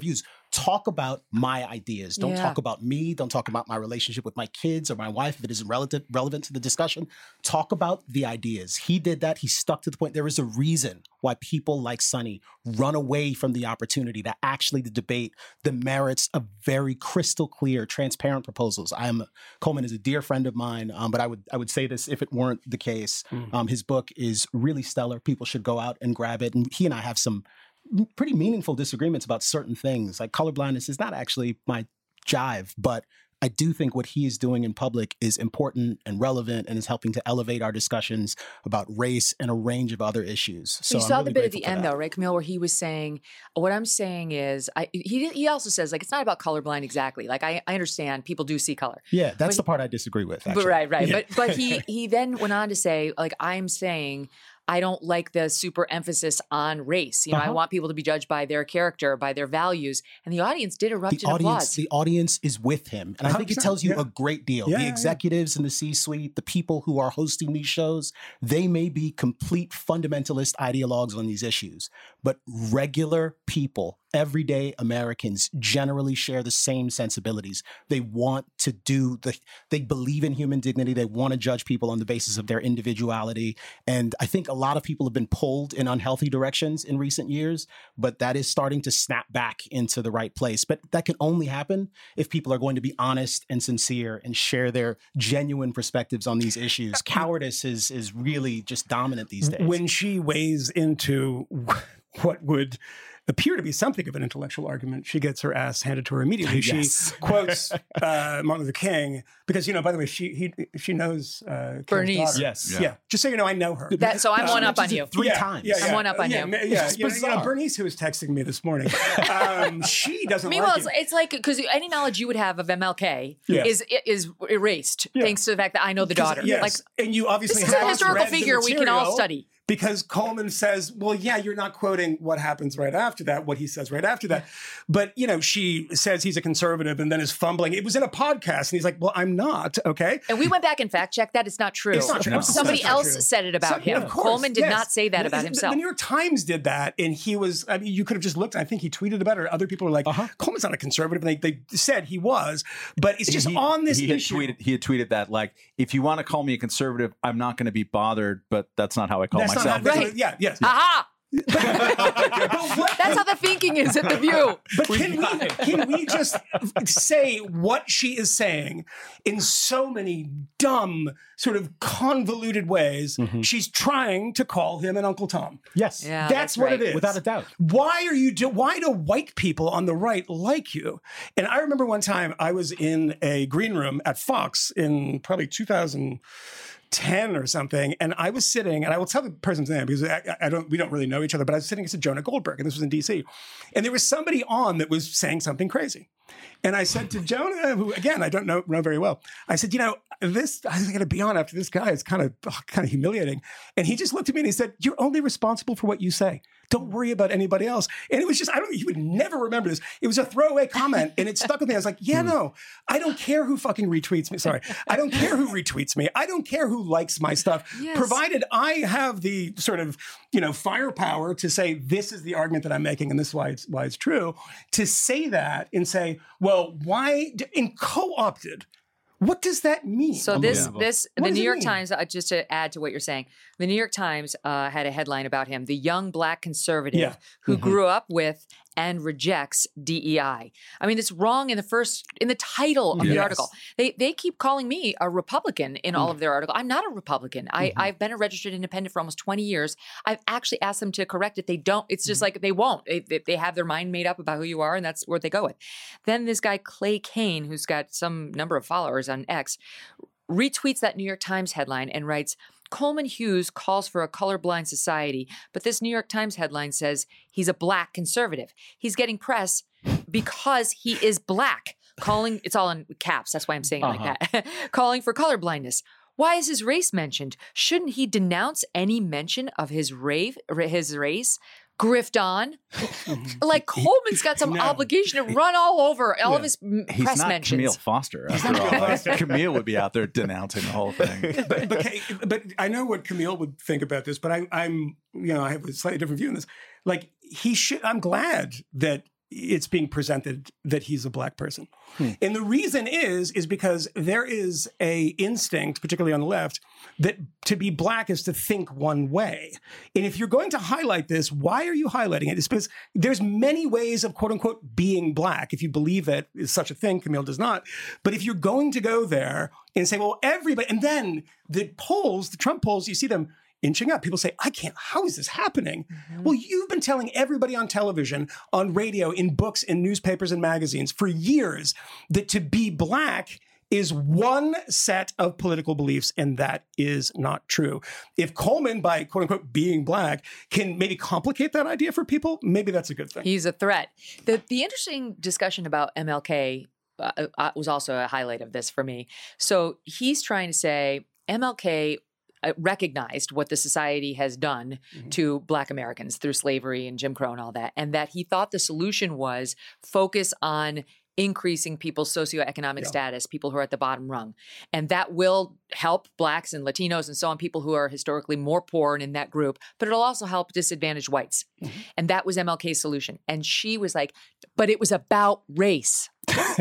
talk about my ideas. Don't Yeah. talk about me. Don't talk about my relationship with my kids or my wife if it isn't relative, relevant to the discussion. Talk about the ideas. He did that. He stuck to the point. There is a reason why people like Sonny run away from the opportunity to actually debate the merits of very crystal clear, transparent proposals. I am Coleman is a dear friend of mine, um, but I would I would say this if it weren't the case. Mm. Um, his book is really stellar. People should go out and grab it. And he and I have some pretty meaningful disagreements about certain things. Like colorblindness is not actually my jive, but I do think what he is doing in public is important and relevant and is helping to elevate our discussions about race and a range of other issues. So you I'm saw really the bit at the grateful for end, that. though, right, Camille, where he was saying, what I'm saying is, I, he he also says, like, it's not about colorblind exactly. Like, I, I understand people do see color. Yeah, that's But the part I disagree with, But actually. right, right. Yeah. But but he he then went on to say, like, I'm saying I don't like the super emphasis on race. You know, I Uh-huh. want people to be judged by their character, by their values. And the audience did erupt The in audience, applause. the audience is with him. And I think it tells you yeah. a great deal. Yeah, the yeah, yeah. executives in the C-suite, the people who are hosting these shows, they may be complete fundamentalist ideologues on these issues, but regular people, everyday Americans generally share the same sensibilities. They want to do the, they believe in human dignity. They want to judge people on the basis of their individuality. And I think a lot of people have been pulled in unhealthy directions in recent years, but that is starting to snap back into the right place. But that can only happen if people are going to be honest and sincere and share their genuine perspectives on these issues. Cowardice is, is really just dominant these days. When she weighs into what would appear to be something of an intellectual argument, she gets her ass handed to her immediately. Yes. She quotes uh, Martin Luther King because, you know, by the way, she he, she knows uh, King's Bernice. daughter. Yes. Yeah. Just so you know, I know her. That- so I'm Uh, one up on you. Three yeah, times. Yeah, yeah. I'm one up on yeah, you. Yeah, yeah. It's You know, you know, bizarre. Bernice, who was texting me this morning, um, she doesn't Meanwhile, like it's, it. it's like, because any knowledge you would have of M L K Yes. is is erased Yeah. thanks to the fact that I know the daughter. Yes. Like, and you obviously this is a have historical read the figure we can all material study. Because Coleman says, well, yeah, you're not quoting what happens right after that, what he says right after that. But, you know, she says he's a conservative and then is fumbling. It was in a podcast. And he's like, well, I'm not. Okay. And we went back and fact checked that. It's not true. It's not true. No. Somebody It's not else true. said it about Some- him. of course, Coleman did yes. not say that The- about the- himself. The New York Times did that. And he was, I mean, you could have just looked. I think he tweeted about it. Or other people were like, Uh-huh. Coleman's not a conservative. And they, they said he was. But it's just he, on this he had issue. tweeted he had tweeted that, like, if you want to call me a conservative, I'm not going to be bothered, but that's not how I call That's not myself. how- that's Right. what- yeah, yes. Aha! But what- That's how the thinking is at the View. But can we, can we just say what she is saying in so many dumb, sort of convoluted ways? Mm-hmm. She's trying to call him an Uncle Tom. Yes. Yeah, that's, that's what right. it is. Without a doubt. Why are you do why do white people on the right like you? And I remember one time I was in a green room at Fox in probably two thousand ten or something, and I was sitting, and I will tell the person's name because I, I don't, we don't really know each other, but I was sitting next to Jonah Goldberg, and this was in D C, and there was somebody on that was saying something crazy. And I said to Jonah, who again I don't know know very well, I said, you know, this I got to be on after this guy. It's kind of oh, kind of humiliating. And he just looked at me and he said, "You're only responsible for what you say. Don't worry about anybody else." And it was just I don't. You would never remember this. It was a throwaway comment, and it stuck with me. I was like, yeah, no, I don't care who fucking retweets me. Sorry, I don't care who retweets me. I don't care who likes my stuff, Yes. provided I have the sort of you know firepower to say this is the argument that I'm making, and this is why it's why it's true. To say that and say, well, why in co-opted? What does that mean? So this, this, What the does New it York mean? Times. Uh, just to add to what you're saying, the New York Times uh, had a headline about him: the young black conservative Yeah. who Mhm. grew up with and rejects D E I. I mean, it's wrong in the first in the title of the Yes. article. They they keep calling me a Republican in all of their article. I'm not a Republican. I I've been a registered independent for almost twenty years. I've actually asked them to correct it. They don't. It's just like they won't. They, they, they have their mind made up about who you are, and that's where they go with. Then this guy Clay Kane, who's got some number of followers on X, retweets that New York Times headline and writes, Coleman Hughes calls for a colorblind society, but this New York Times headline says he's a black conservative. He's getting press because he is black, calling, it's all in caps, that's why I'm saying it Uh-huh. like that, calling for colorblindness. Why is his race mentioned? Shouldn't he denounce any mention of his rave, his race? Grift on. Like Coleman's got some No. obligation to run all over all of Yeah. his m- He's press not mentions. Camille Foster, after all. Like, Camille would be out there denouncing the whole thing. but, but, but I know what Camille would think about this, but I, I'm, you know, I have a slightly different view on this. Like he should, I'm glad that it's being presented that he's a black person. Hmm. And the reason is, is because there is a instinct, particularly on the left, that to be black is to think one way. And if you're going to highlight this, why are you highlighting it? It's because there's many ways of quote unquote being black. If you believe that is such a thing, Camille does not. But if you're going to go there and say, well, everybody, and then the polls, the Trump polls, you see them inching up. People say, I can't, how is this happening? Mm-hmm. Well, you've been telling everybody on television, on radio, in books, in newspapers and magazines for years that to be black is one set of political beliefs, and that is not true. If Coleman, by quote unquote being black, can maybe complicate that idea for people, maybe that's a good thing. He's a threat. The, the interesting discussion about M L K uh, uh, was also a highlight of this for me. So he's trying to say M L K recognized what the society has done mm-hmm. to Black Americans through slavery and Jim Crow and all that, and that he thought the solution was focus on increasing people's socioeconomic yeah. status, people who are at the bottom rung. And that will help Blacks and Latinos and so on, people who are historically more poor and in that group, but it'll also help disadvantaged whites. Mm-hmm. And that was M L K's solution. And she was like, but it was about race.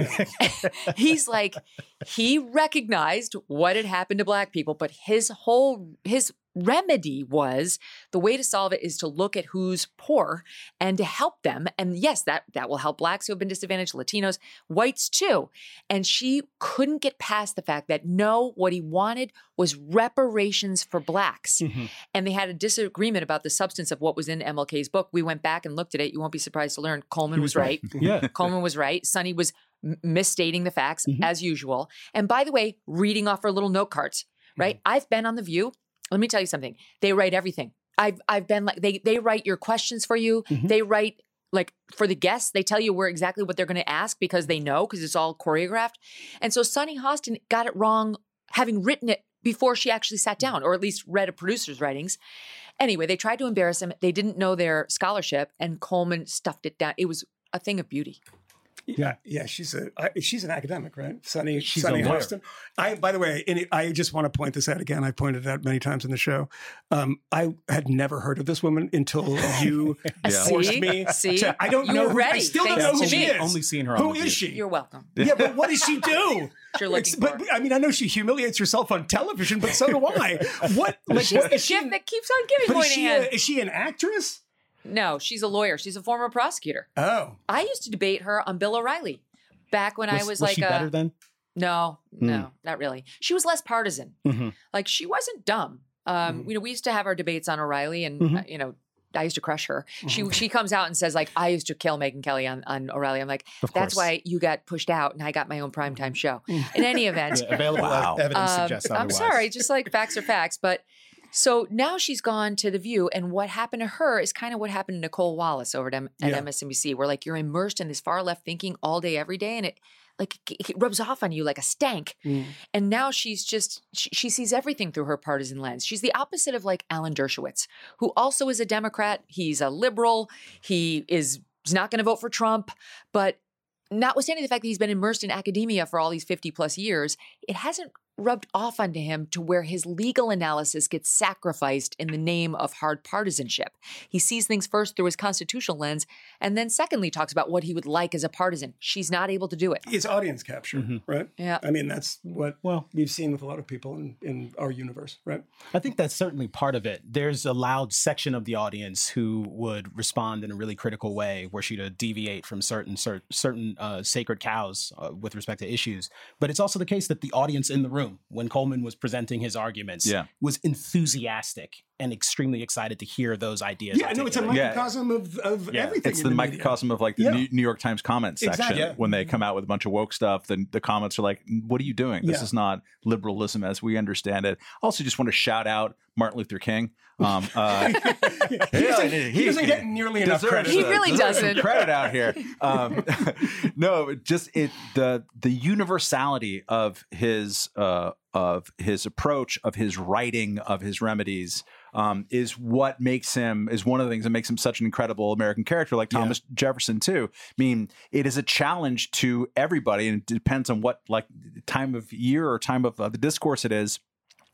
He's like, he recognized what had happened to Black people, but his whole, his remedy was the way to solve it is to look at who's poor and to help them. And yes, that, that will help Blacks who have been disadvantaged, Latinos, whites too. And she couldn't get past the fact that no, what he wanted was reparations for Blacks. Mm-hmm. And they had a disagreement about the substance of what was in M L K's book. We went back and looked at it. You won't be surprised to learn Coleman was, was right. right. Yeah. Coleman was right. Sonny was m- misstating the facts mm-hmm. as usual. And by the way, reading off her little note cards, right? Mm-hmm. I've been on The View. Let me tell you something. They write everything. I've I've been like, they they write your questions for you. Mm-hmm. They write, like, for the guests, they tell you where exactly what they're going to ask because they know, because it's all choreographed. And so Sunny Hostin got it wrong, having written it before she actually sat down, or at least read a producer's writings. Anyway, they tried to embarrass him. They didn't know their scholarship, and Coleman stuffed it down. It was a thing of beauty. Yeah, yeah, she's a I, she's an academic, right? Sunny, she's Sunny a lawyer. Hostin. I, by the way, and it, I just want to point this out again. I pointed it out many times in the show. Um, I had never heard of this woman until you yeah. forced See? me. See, to, I don't you know. were Who, ready. I still Thanks don't know who to she me. is. Only seen her. Who on the is she? You're welcome. Yeah, but what does she do? You're looking but, for. but I mean, I know she humiliates herself on television, but so do I. What? Like, She's what the is she? gift that keeps on giving. But is she, a, Moynihan. is she an actress? No, she's a lawyer. She's a former prosecutor. Oh, I used to debate her on Bill O'Reilly. Back when was, I was, was like she a, better then? No, Mm. no, not really. She was less partisan. Mm-hmm. Like, she wasn't dumb. Um, Mm-hmm. you know, we used to have our debates on O'Reilly, and Mhm. uh, you know, I used to crush her. Mm-hmm. She she comes out and says, like, I used to kill Megyn Kelly on, on O'Reilly. I'm like, Of that's course. why you got pushed out, and I got my own primetime show. In any event, Yeah, available Wow. evidence um, suggests I'm otherwise. sorry, just like facts are facts. But so now she's gone to The View, and what happened to her is kind of what happened to Nicole Wallace over at, M- at Yeah. M S N B C, where like you're immersed in this far left thinking all day, every day, and it like it rubs off on you like a stank. Mm. And now she's just she, she sees everything through her partisan lens. She's the opposite of like Alan Dershowitz, who also is a Democrat. He's a liberal. He is he's not going to vote for Trump, but notwithstanding the fact that he's been immersed in academia for all these fifty plus years, it hasn't rubbed off onto him to where his legal analysis gets sacrificed in the name of hard partisanship. He sees things first through his constitutional lens, and then secondly talks about what he would like as a partisan. She's not able to do it. It's audience capture, Mm-hmm. right? Yeah. I mean, that's what Well- we've seen with a lot of people in, in our universe, right? I think that's certainly part of it. There's a loud section of the audience who would respond in a really critical way, were she to deviate from certain cer- certain uh, sacred cows uh, with respect to issues. But it's also the case that the audience in the room, when Coleman was presenting his arguments, Yeah. was enthusiastic and extremely excited to hear those ideas. Yeah, no, it's a articulated. Yeah. microcosm of, of Yeah. everything. It's in the, the media. microcosm of like the Yeah. New, New York Times comments section. Exactly. Yeah. When they come out with a bunch of woke stuff, then the comments are like, what are you doing? This Yeah. is not liberalism as we understand it. Also, just want to shout out Martin Luther King. Um, uh, He doesn't, he doesn't get nearly enough deserves credit. He a- really deserves some doesn't. credit out here. Um, no, just it the the universality of his uh, of his approach, of his writing, of his remedies. Um, is what makes him is one of the things that makes him such an incredible American character, like Thomas Jefferson too. I mean, it is a challenge to everybody, and it depends on what like time of year or time of uh, the discourse it is.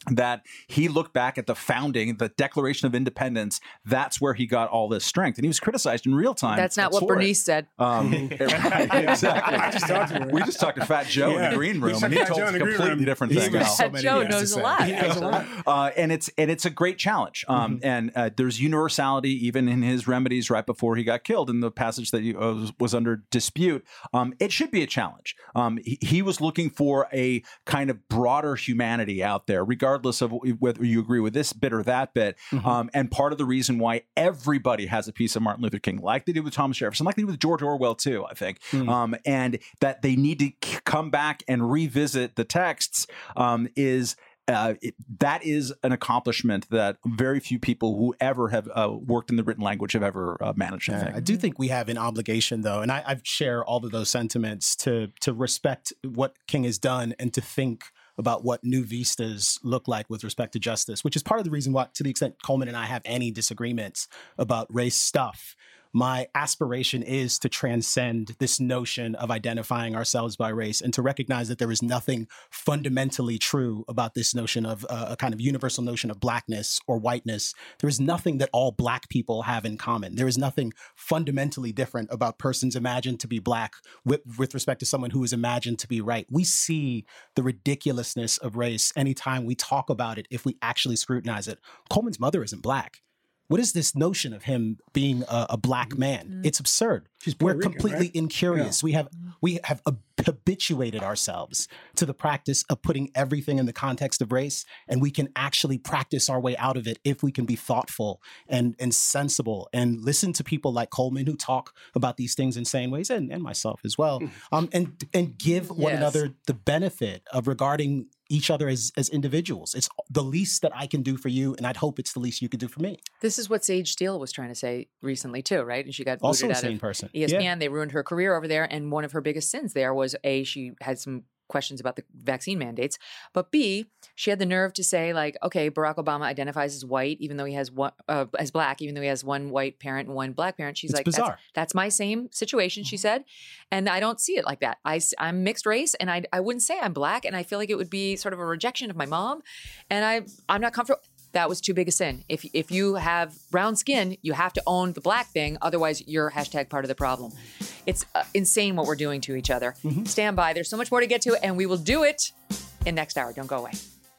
that he looked back at the founding, the Declaration of Independence. That's where he got all this strength. And he was criticized in real time. That's not what Bernice it. said. Um, right, exactly. I just talked to her. We just talked to Fat Joe yeah. in the green room, and he told us a completely different thing. Fat so Joe knows a lot. knows a lot. Uh, and it's and it's a great challenge. Um, mm-hmm. And uh, there's universality even in his remedies right before he got killed in the passage that he, uh, was under dispute. Um, it should be a challenge. Um, he, he was looking for a kind of broader humanity out there, regardless regardless of whether you agree with this bit or that bit. Mm-hmm. Um, and part of the reason why everybody has a piece of Martin Luther King, like they did with Thomas Jefferson, like they did with George Orwell too, I think, mm-hmm. um, and that they need to c- come back and revisit the texts um, is Uh, it, that is an accomplishment that very few people who ever have uh, worked in the written language have ever uh, managed. I, think. I do think we have an obligation, though, and I, I share all of those sentiments to to respect what King has done and to think about what new vistas look like with respect to justice, which is part of the reason why, to the extent Coleman and I have any disagreements about race stuff, my aspiration is to transcend this notion of identifying ourselves by race and to recognize that there is nothing fundamentally true about this notion of uh, a kind of universal notion of blackness or whiteness. There is nothing that all black people have in common. There is nothing fundamentally different about persons imagined to be black with, with respect to someone who is imagined to be right. We see the ridiculousness of race anytime we talk about it if we actually scrutinize it. Coleman's mother isn't black. What is this notion of him being a, a black man? Mm-hmm. It's absurd. We're Rican, completely right? incurious. Yeah. We have we have habituated ourselves to the practice of putting everything in the context of race, and we can actually practice our way out of it if we can be thoughtful and, and sensible and listen to people like Coleman who talk about these things in sane ways, and, and myself as well, um, and and give one yes. another the benefit of regarding each other as, as individuals. It's the least that I can do for you, and I'd hope it's the least you could do for me. This is what Sage Steele was trying to say recently too, right? And she got also booted a out sane of person. E S P N. Yeah. They ruined her career over there, and one of her biggest sins there was A, she had some questions about the vaccine mandates, but B, she had the nerve to say, like, okay, Barack Obama identifies as white, even though he has one uh, as black, even though he has one white parent and one black parent. She's it's like, bizarre. That's, that's my same situation, she said, and I don't see it like that. I, I'm mixed race, and I I wouldn't say I'm black, and I feel like it would be sort of a rejection of my mom, and I I'm not comfortable. That was too big a sin. If if you have brown skin, you have to own the black thing. Otherwise, you're hashtag part of the problem. It's uh, insane what we're doing to each other. Mm-hmm. Stand by. There's so much more to get to, and we will do it in next hour. Don't go away.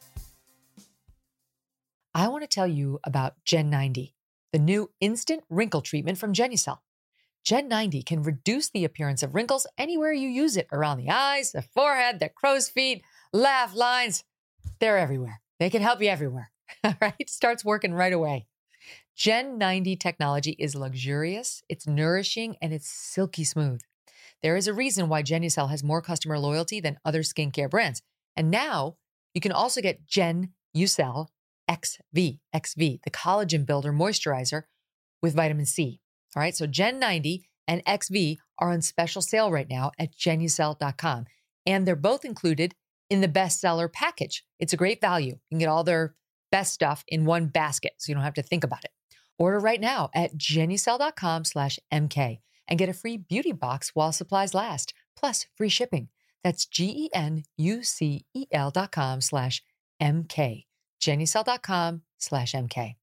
I want to tell you about Gen ninety, the new instant wrinkle treatment from Genucel. Gen ninety can reduce the appearance of wrinkles anywhere you use it, around the eyes, the forehead, the crow's feet, laugh lines. They're everywhere. They can help you everywhere. All right, starts working right away. Gen ninety technology is luxurious, it's nourishing, and it's silky smooth. There is a reason why Genucel has more customer loyalty than other skincare brands. And now you can also get Genucel X V, X V, the collagen builder moisturizer with vitamin C. All right, so Gen ninety and X V are on special sale right now at Genucel dot com. And they're both included in the bestseller package. It's a great value. You can get all their best stuff in one basket, so you don't have to think about it. Order right now at Genucel dot com slash M K and get a free beauty box while supplies last, plus free shipping. That's G E N U C E L dot com slash M K. Genucel dot com slash M K.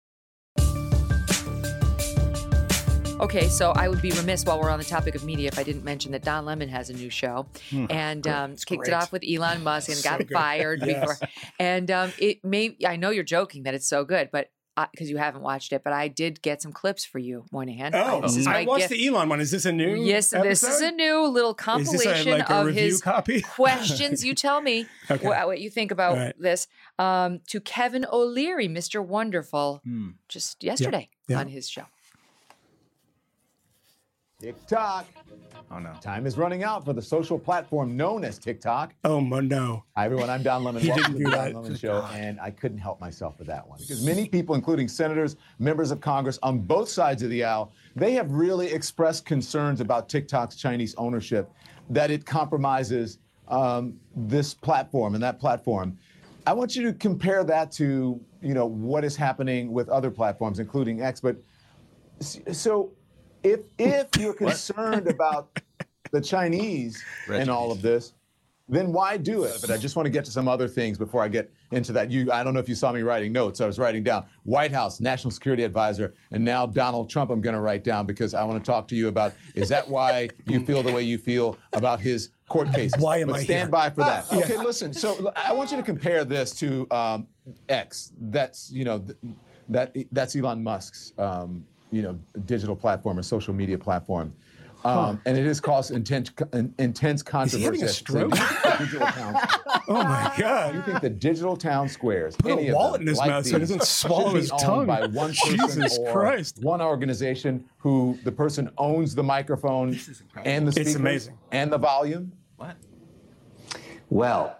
Okay, so I would be remiss while we're on the topic of media if I didn't mention that Don Lemon has a new show, mm, and um, kicked great. it off with Elon Musk and so got good. fired yes. before. And um, it may I know you're joking that it's so good, but because uh, you haven't watched it, but I did get some clips for you, Moynihan. Oh, this is I watched gift. the Elon one. Is this a new? Yes, episode? This is a new little compilation is this a, like, a of review his copy? questions. You tell me okay. what, what you think about right. this. Um, to Kevin O'Leary, Mister Wonderful, mm. just yesterday yeah. Yeah. on his show. TikTok. Oh, no. Time is running out for the social platform known as TikTok. Oh, no. Hi, everyone. I'm Don Lemon. He Welcome didn't to do the that. Don Lemon Show, and I couldn't help myself with that one. Because many people, including senators, members of Congress on both sides of the aisle, they have really expressed concerns about TikTok's Chinese ownership, that it compromises um, this platform and that platform. I want you to compare that to, you know, what is happening with other platforms, including X. But so... If if you're concerned about the Chinese and all of this, then why do it? But I just want to get to some other things before I get into that. You, I don't know if you saw me writing notes. I was writing down White House, National Security Advisor, and now Donald Trump I'm going to write down because I want to talk to you about, is that why you feel the way you feel about his court cases? Why am but I stand here? by for that. Yeah. Okay, listen. So I want you to compare this to um, X. That's, you know, th- that that's Elon Musk's, um, you know, digital platform or social media platform. Um, huh. And it has caused intense, intense controversy. Is he having a stroke? Digital town, Oh my God! you think the digital town squares, Put any a of wallet them, in his like mouth so he these, doesn't swallow should be his owned tongue. by one person Jesus or Christ. one organization who the person owns the microphone and the speakers It's amazing. and the volume? What? Well,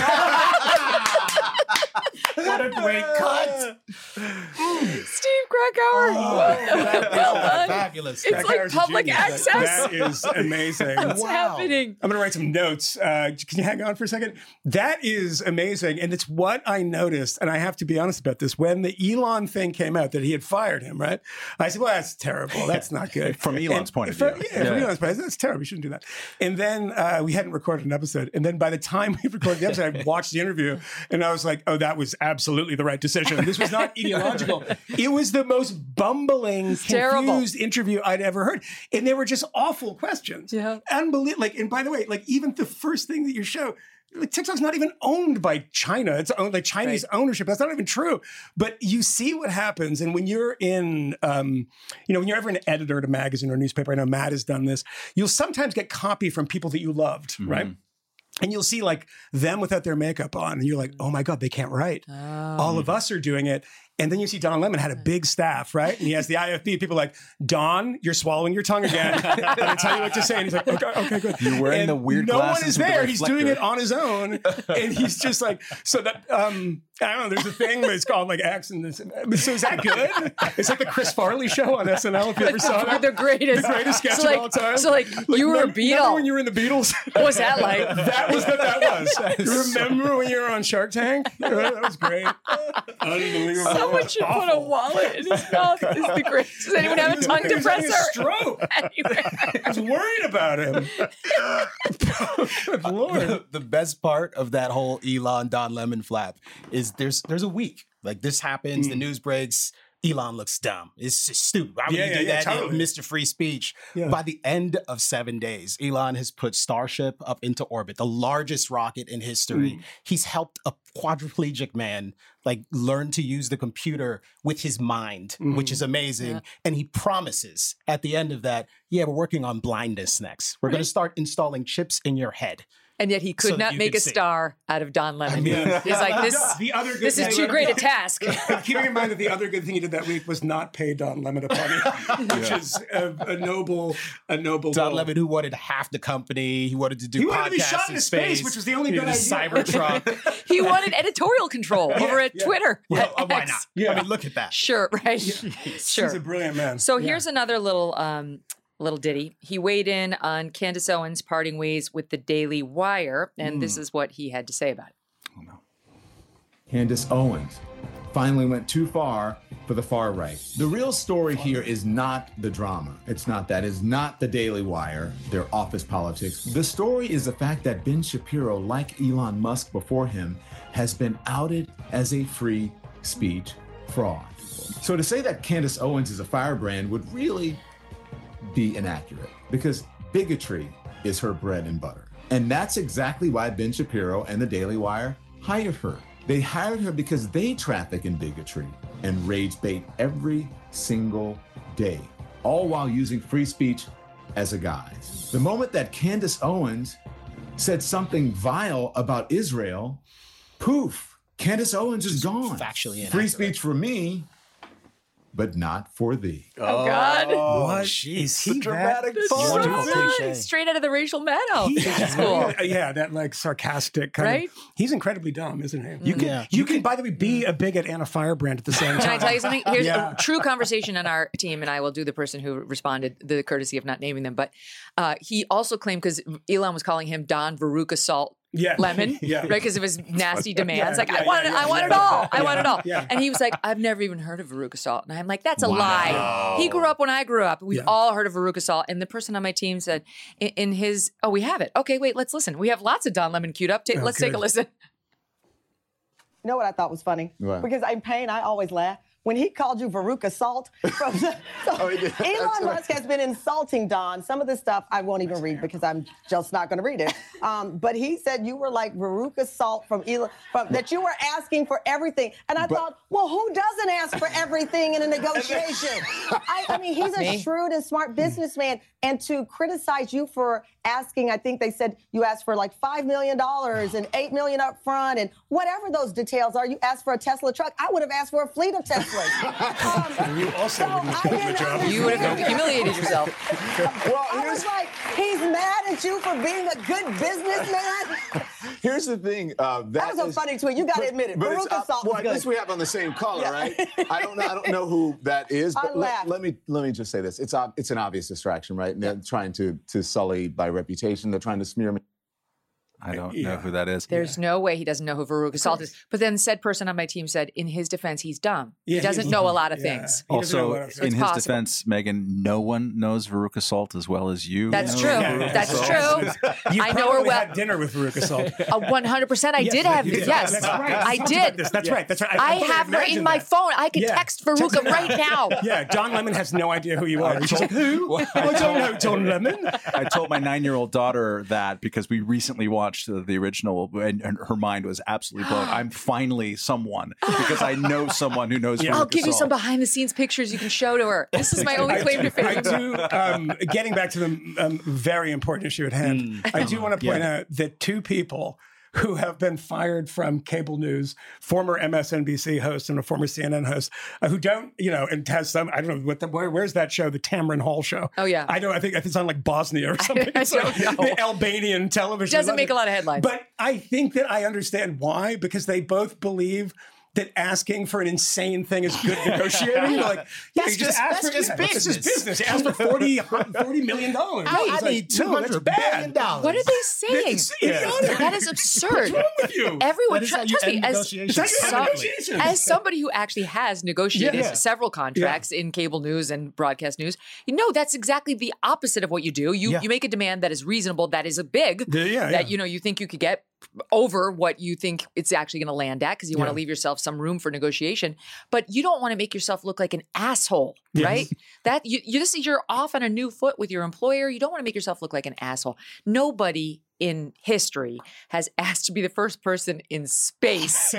What a great cut! Steve Krakauer. that well is done. fabulous. It's like Krakauer's a public genius. access. That is amazing. What's happening? I'm going to write some notes. Uh, can you hang on for a second? That is amazing. And it's what I noticed, and I have to be honest about this. When the Elon thing came out that he had fired him, right? I said, well, that's terrible. That's not good. From Elon's And point of from- view. Yeah, from Yeah. Elon's point of view. That's terrible. You shouldn't do that. And then uh, we hadn't recorded an episode. And then by the time we recorded the episode, I watched the interview, and I was like, oh, that was absolutely the right decision. This was not ideological. It was the most bumbling, terrible. confused interview I'd ever heard. And they were just awful questions. Yeah. Unbelievable. Like, and by the way, like even the first thing that you show, like TikTok's not even owned by China. It's owned like Chinese Right. ownership. That's not even true. But you see what happens. And when you're in, um, you know, when you're ever an editor at a magazine or a newspaper, I know Matt has done this, you'll sometimes get copy from people that you loved, Mm-hmm. right? And you'll see like them without their makeup on. And you're like, oh my God, they can't write. Oh. All of us are doing it. And then you see Don Lemon had a big staff, right? And he has the I F B. People like, Don, you're swallowing your tongue again. I'm going to tell you what to say. And he's like, okay, okay, good. You're wearing And the weird no glasses one is with the there. He's doing reflector. it on his own. And he's just like, so that, um, I don't know, there's a thing that's called like X and this. So is that good? It's like the Chris Farley show on S N L, if you ever saw that. The greatest. The greatest sketch so like, of all time. So like, you were a remember, Beatle. Remember when you were in the Beatles? What was that like? That was what that was. Remember when you were on Shark Tank? That was great. Unbelievable. Someone should put a wallet in his mouth. Is the greatest. Does anyone have a tongue He was having depressor? a stroke. Anyway. I was worried about him. Good Lord. The, the best part of that whole Elon Don Lemon flap is there's there's a week. Like this happens, the news breaks. Elon looks dumb. It's just stupid. Why would Yeah, you yeah, do yeah, that, totally. Mister Free Speech? Yeah. By the end of seven days, Elon has put Starship up into orbit, the largest rocket in history. Mm. He's helped a quadriplegic man like learn to use the computer with his mind, Mm. which is amazing. Yeah. And he promises at the end of that, yeah, we're working on blindness next. We're going to start installing chips in your head. And yet he could So that not you make can a see. star out of Don Lemon. mean, He's like, this, the other good this is thing- too great a task. Keeping in mind that the other good thing he did that week was not pay Don Lemon a penny, which is a, a noble, a noble. Don goal. Lemon, who wanted half the company, he wanted to do He podcasts wanted to be shot in into space, space, which was the only he good did a idea. Cybertruck. He wanted editorial control over at yeah. Twitter. Well, at why X. not? Yeah. I mean, look at that. Sure, right? He's Sure. a brilliant man. So here's another little um, little ditty. He weighed in on Candace Owens parting ways with the Daily Wire, and this is what he had to say about it. Candace Owens finally went too far for the far right. The real story here is not the drama. It's not that. It's not the Daily Wire, their office politics. The story is the fact that Ben Shapiro, like Elon Musk before him, has been outed as a free speech fraud. So to say that Candace Owens is a firebrand would really be inaccurate because bigotry is her bread and butter. And that's exactly why Ben Shapiro and the Daily Wire hired her. They hired her because they traffic in bigotry and rage bait every single day, all while using free speech as a guise. The moment that Candace Owens said something vile about Israel, poof, Candace Owens is gone. Factually inaccurate. Free speech for me, but not for thee. Oh, God. What jeez. is he? dramatic that- pause. Wonderful Right. cliche. Straight out of the Rachel Maddow. He- School. yeah, that like sarcastic kind Right? of. He's incredibly dumb, isn't he? You can, Yeah. you can, by the way, be a bigot and a firebrand at the same time. Can I tell you something? Here's Yeah. a true conversation on our team, and I will do the person who responded, the courtesy of not naming them. But uh, he also claimed, because Elon was calling him Don Veruca Salt Yeah. Lemon, Yeah. right? Because of his nasty demands. Yeah, like, yeah, I want yeah, it, yeah, I want yeah, it all. yeah, I want it all. yeah. And he was like, I've never even heard of Veruca Salt. And I'm like, that's a Wow. lie. He grew up when I grew up. We've Yeah. all heard of Veruca Salt. And the person on my team said, in, in his, oh, we have it. Okay, wait, let's listen. We have lots of Don Lemon queued up. Ta- Oh, let's take a good. listen. You know what I thought was funny? What? Because in pain, I always laugh. When he called you Veruca Salt, from the, so Oh, he did. That's Elon right. Musk has been insulting Don. Some of the stuff I won't even read because I'm just not going to read it. Um, but he said you were like Veruca Salt from Elon, from, that you were asking for everything. And I But- thought, well, who doesn't ask for everything in a negotiation? I, I mean, he's a Me? shrewd and smart businessman. And to criticize you for asking, I think they said you asked for like five million dollars and eight million dollars up front and whatever those details are. You asked for a Tesla truck. I would have asked for a fleet of Teslas. Um, You also so wouldn't I have done didn't your job. You would have humiliated yourself. Well, I here's was like, he's mad at you for being a good businessman. here's the thing. Uh, that, That was a is- funny tweet. You got to but- admit it. but it's Veruca up- Salt well, was at good. least we have on the same color, Yeah. right? I don't know. I don't know who that is, I but let, laughed. let me let me just say this. It's ob- it's an obvious distraction, right? And they're trying to to sully my reputation. They're trying to smear me. I don't Yeah. know who that is. There's no way he doesn't know who Veruca Salt is. But then said person on my team said, in his defense, he's dumb. Yeah, he doesn't he's- know a lot of yeah. things. He doesn't know Also, what else- in It's his possible. defense, Megan, no one knows Veruca Salt as well as you. That's know true. Veruca That's Salt. true. You I know her probably well. had dinner with Veruca Salt. Uh, one hundred percent. I Yes, did you have, did. yes. That's right. I We talked did. about this. That's right. That's right. I I, have her in imagine my that. phone. I could Yeah. text Veruca right now. Yeah, Don Lemon has no idea who you are. She's like, who? I don't know Don Lemon. I told my nine-year-old daughter that because we recently watched the, the original, and, and her mind was absolutely blown. I'm finally someone because I know someone who knows. Yeah. I'll Veruca give you Salt. some behind the scenes pictures you can show to her. This is my only claim to I fame. do, um, getting back to the um, very important issue at hand, I do want to point Yeah. out that two people who have been fired from cable news, former M S N B C host and a former C N N host, uh, who don't, you know, and has some, I don't know, what the, where, where's that show, the Tamron Hall show? Oh, yeah. I don't, I think it's on like Bosnia or something. I It's like don't know. the Albanian television. Doesn't make a lot of headlines. But I think that I understand why, because they both believe that asking for an insane thing is good negotiating. You're like, yeah, That's you just just- ask that's for just yeah, it's business. just business. You ask for forty, forty million dollars. I, It's I like, need no, two that's hundred bad. billion dollars. What are they saying? It's idiotic. That is absurd. What's wrong with you? Everyone, That is tr- how you trust me, end as, negotiations. That's how you some- end negotiations. as somebody who actually has negotiated Yeah. several contracts in cable news and broadcast news, you know that's exactly the opposite of what you do. You Yeah. you make a demand that is reasonable, that is a big, Yeah, yeah, that yeah. you know you think you could get over what you think it's actually going to land at because you want Yeah. to leave yourself some room for negotiation, but you don't want to make yourself look like an asshole, Yes. right? That you, you this you're off on a new foot with your employer. You don't want to make yourself look like an asshole. Nobody in history has asked to be the first person in space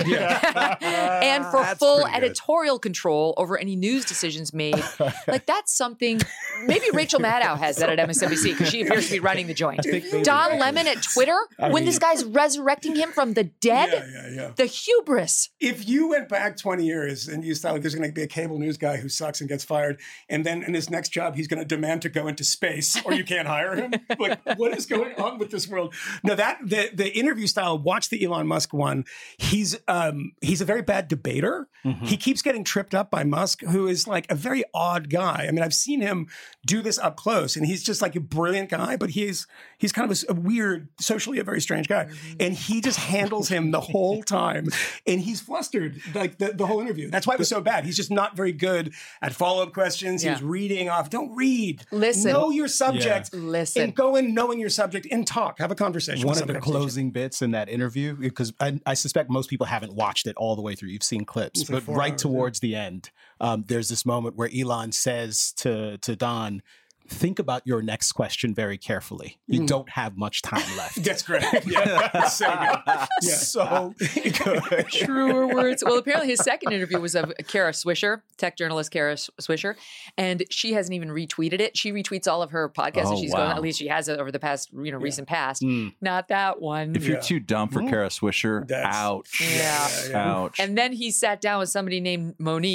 and for That's full pretty good. editorial control over any news decisions made. Like that's something maybe Rachel Maddow has that at M S N B C because she appears to be running the joint. Don Lemon at Twitter when this guy's resurrecting him from the dead. Yeah, yeah, yeah. The hubris. If you went back twenty years and you thought like, there's going to be a cable news guy who sucks and gets fired, and then in his next job he's going to demand to go into space, or you can't hire him, like what is going on with this world? No, that the the interview style. Watch the Elon Musk one. He's um he's a very bad debater. Mm-hmm. He keeps getting tripped up by Musk, who is like a very odd guy. I mean, I've seen him do this up close, and he's just like a brilliant guy, but he's he's kind of a, a weird, socially a very strange guy, and he just handles him the whole time, and he's flustered like the, the whole interview. That's why it was so bad. He's just not very good at follow up questions. Yeah. He was reading off. Don't read. Listen. Know your subject. Listen. And go in knowing your subject and talk. Have a conversation. One with of the somebody. closing bits in that interview, because I, I suspect most people haven't watched it all the way through. You've seen clips, It's like but four right hours, towards the end, um, there's this moment where Elon says to to Don, "Think about your next question very carefully. You Mm. don't have much time left." That's great. Yeah, that's so good. Yeah. So good. Truer words. Well, apparently his second interview was of Kara Swisher, tech journalist Kara Swisher, and she hasn't even retweeted it. She retweets all of her podcasts Oh, that she's wow. going. At least she has it over the past, you know, recent past. Mm. Not that one. If you're Yeah. too dumb for Kara Swisher, That's- ouch. Yeah. Yeah, yeah. Ouch. And then he sat down with somebody named Monique.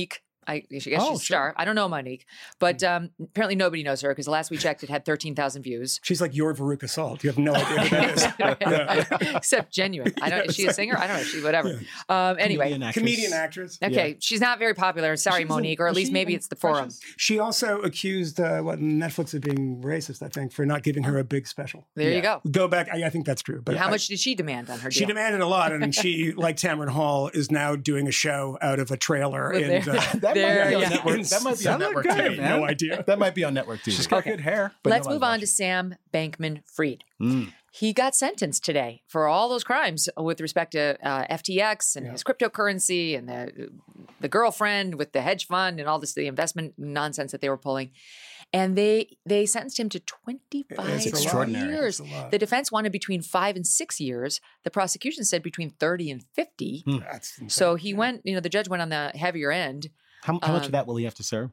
I, I guess she's Oh, a star. I don't know Monique, but um, apparently nobody knows her because the last we checked, it had thirteen thousand views. She's like your Veruca Salt. You have no idea who that is. Yeah. Except genuine. I don't. Yeah, Is she a singer? I don't know. She whatever. Um, anyway, Comedian actress. Comedian actress. Okay, Yeah. she's not very popular. Sorry, She's Monique, a- or at is least she maybe even it's the forum. She also accused uh, what Netflix of being racist, I think, for not giving her a big special. There you go. Go back. I, I think that's true. But How I- much did she demand on her deal? She demanded a lot, and she, like Tamron Hall, is now doing a show out of a trailer. Well, And there- uh, That There, might be on yeah. network. That might be on That network looked T V. good, man. No idea. That might be on network T V. She's got Okay. good hair. But Let's nobody's move on watching. to Sam Bankman-Fried. Mm. He got sentenced today for all those crimes with respect to uh, F T X and his cryptocurrency and the the girlfriend with the hedge fund and all this the investment nonsense that they were pulling. And they they sentenced him to twenty-five It's extraordinary. years. It's a lot. The defense wanted between five and six years. The prosecution said between thirty and fifty. That's insane. So he went, you know, the judge went on the heavier end. How, how much Um, of that will he have to serve?